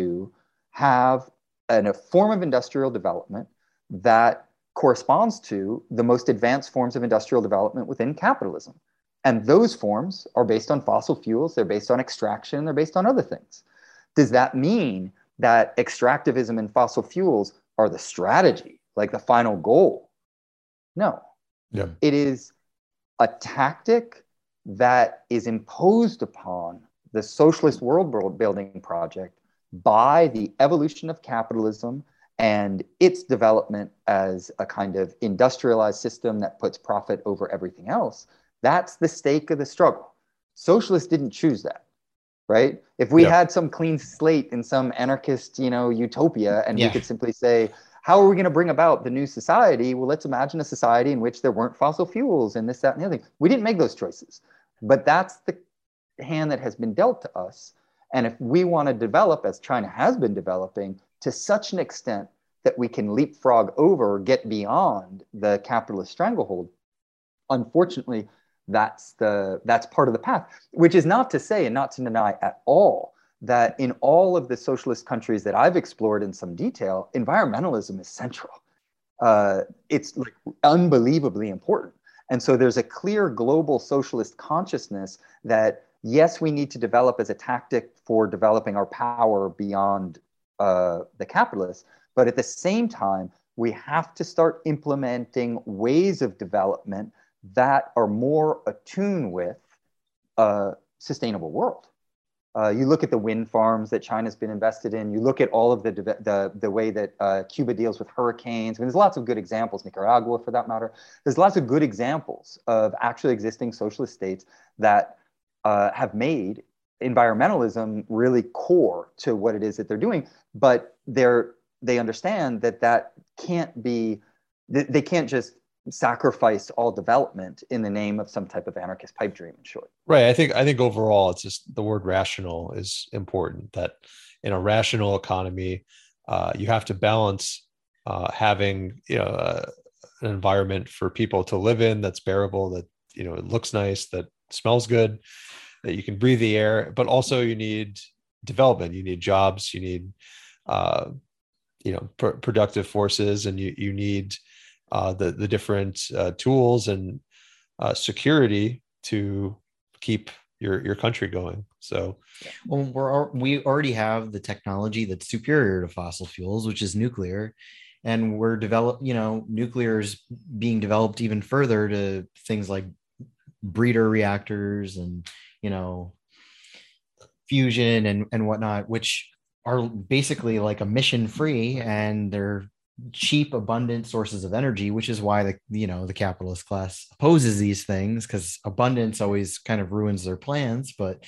have a form of industrial development that corresponds to the most advanced forms of industrial development within capitalism. And those forms are based on fossil fuels, they're based on extraction, they're based on other things. Does that mean that extractivism and fossil fuels are the strategy, like the final goal? No. Yeah. It is a tactic that is imposed upon the socialist world building project by the evolution of capitalism and its development as a kind of industrialized system that puts profit over everything else. That's the stake of the struggle. Socialists didn't choose that, right? If we had some clean slate in some anarchist, utopia, and we could simply say, how are we going to bring about the new society? Well, let's imagine a society in which there weren't fossil fuels and this, that, and the other thing. We didn't make those choices, but that's the hand that has been dealt to us. And if we want to develop, as China has been developing, to such an extent that we can leapfrog over, get beyond the capitalist stranglehold, unfortunately, that's part of the path, which is not to say and not to deny at all that in all of the socialist countries that I've explored in some detail, environmentalism is central. It's like unbelievably important. And so there's a clear global socialist consciousness that, yes, we need to develop as a tactic for developing our power beyond the capitalists, but at the same time, we have to start implementing ways of development that are more attuned with a sustainable world. You look at the wind farms that China's been invested in. You look at all of the way that Cuba deals with hurricanes. I mean, there's lots of good examples, Nicaragua for that matter. There's lots of good examples of actually existing socialist states that have made environmentalism really core to what it is that they're doing. But they understand that can't be, they can't just sacrifice all development in the name of some type of anarchist pipe dream, in short. Right. I think overall, it's just the word rational is important. That in a rational economy, you have to balance having an environment for people to live in that's bearable, that it looks nice, that smells good, that you can breathe the air, but also you need development, you need jobs, you need productive forces, and you need the different tools and security to keep your country going. So, well, we already have the technology that's superior to fossil fuels, which is nuclear, and nuclear is being developed even further to things like breeder reactors and fusion and whatnot, which are basically like emission free, and they're cheap, abundant sources of energy, which is why the capitalist class opposes these things, because abundance always kind of ruins their plans. But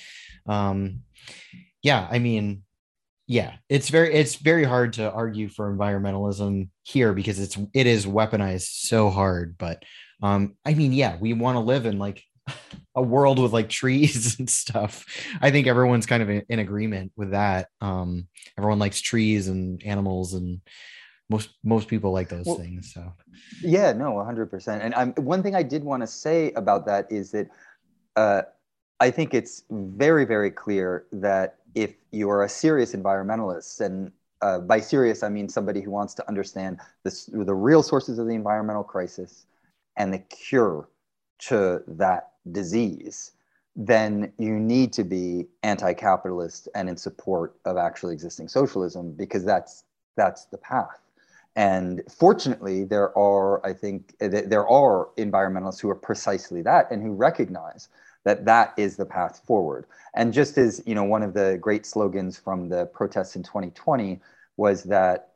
it's very hard to argue for environmentalism here because it is weaponized so hard. But we want to live in like a world with like trees and stuff. I think everyone's kind of in agreement with that. Everyone likes trees and animals, and most people like those things. So yeah, no, 100%. And one thing I did want to say about that is that I think it's very, very clear that if you are a serious environmentalist, and by serious I mean somebody who wants to understand the real sources of the environmental crisis and the cure to that disease, then you need to be anti-capitalist and in support of actually existing socialism, because that's the path. And fortunately, there are environmentalists who are precisely that, and who recognize that is the path forward. And just as one of the great slogans from the protests in 2020 was that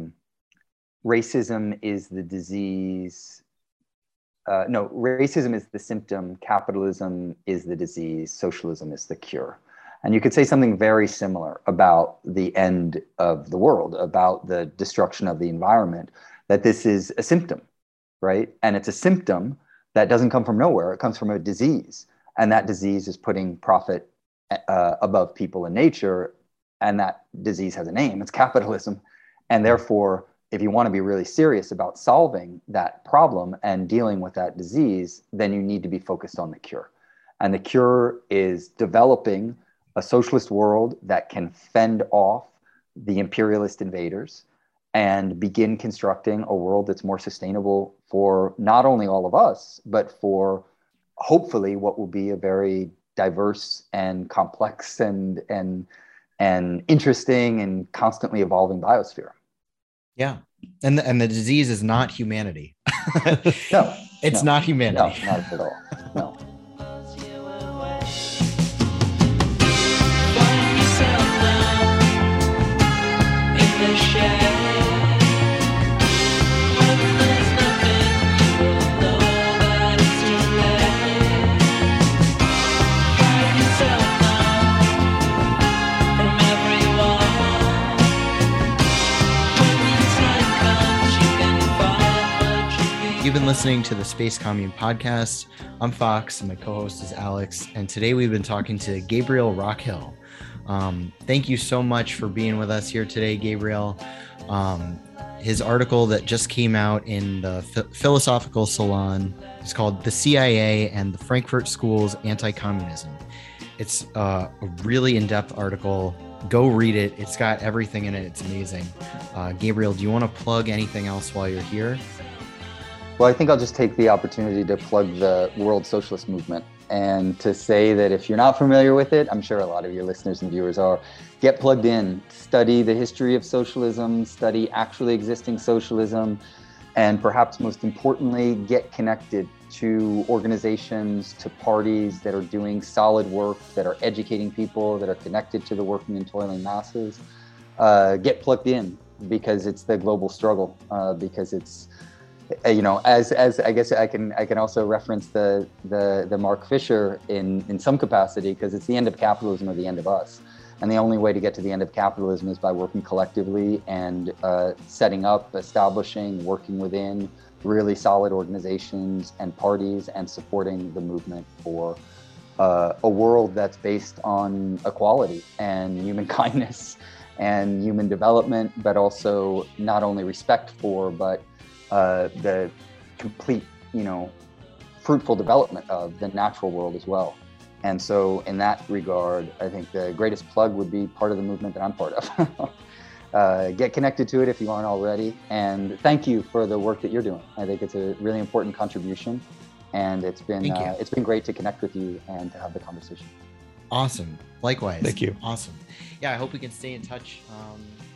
racism is the disease. Racism is the symptom, capitalism is the disease, socialism is the cure. And you could say something very similar about the end of the world, about the destruction of the environment, that this is a symptom, right? And it's a symptom that doesn't come from nowhere. It comes from a disease. And that disease is putting profit above people and nature. And that disease has a name, it's capitalism. And therefore, if you want to be really serious about solving that problem and dealing with that disease, then you need to be focused on the cure. And the cure is developing a socialist world that can fend off the imperialist invaders and begin constructing a world that's more sustainable for not only all of us, but for hopefully what will be a very diverse and complex and interesting and constantly evolving biosphere. Yeah. And the disease is not humanity. No. It's not humanity. No, not at all. No. You've been listening to the Space Commune podcast. I'm Fox, and my co-host is Alex. And today we've been talking to Gabriel Rockhill. Thank you so much for being with us here today, Gabriel. His article that just came out in the Philosophical Salon is called "The CIA and the Frankfurt School's Anti-Communism." It's a really in-depth article. Go read it. It's got everything in it. It's amazing. Gabriel, do you want to plug anything else while you're here? Well, I think I'll just take the opportunity to plug the World Socialist Movement and to say that if you're not familiar with it, I'm sure a lot of your listeners and viewers are, get plugged in, study the history of socialism, study actually existing socialism, and perhaps most importantly, get connected to organizations, to parties that are doing solid work, that are educating people, that are connected to the working and toiling masses. Get plugged in, because it's the global struggle, because it's, as I guess I can also reference the Mark Fisher in some capacity, because it's the end of capitalism or the end of us. And the only way to get to the end of capitalism is by working collectively and setting up, establishing, working within really solid organizations and parties, and supporting the movement for a world that's based on equality and human kindness and human development, but also not only respect for, but the complete, fruitful development of the natural world as well. And so in that regard, I think the greatest plug would be part of the movement that I'm part of. Get connected to it if you aren't already. And thank you for the work that you're doing. I think it's a really important contribution. And it's been great to connect with you and to have the conversation. Awesome. Likewise. Thank you. Awesome. Yeah, I hope we can stay in touch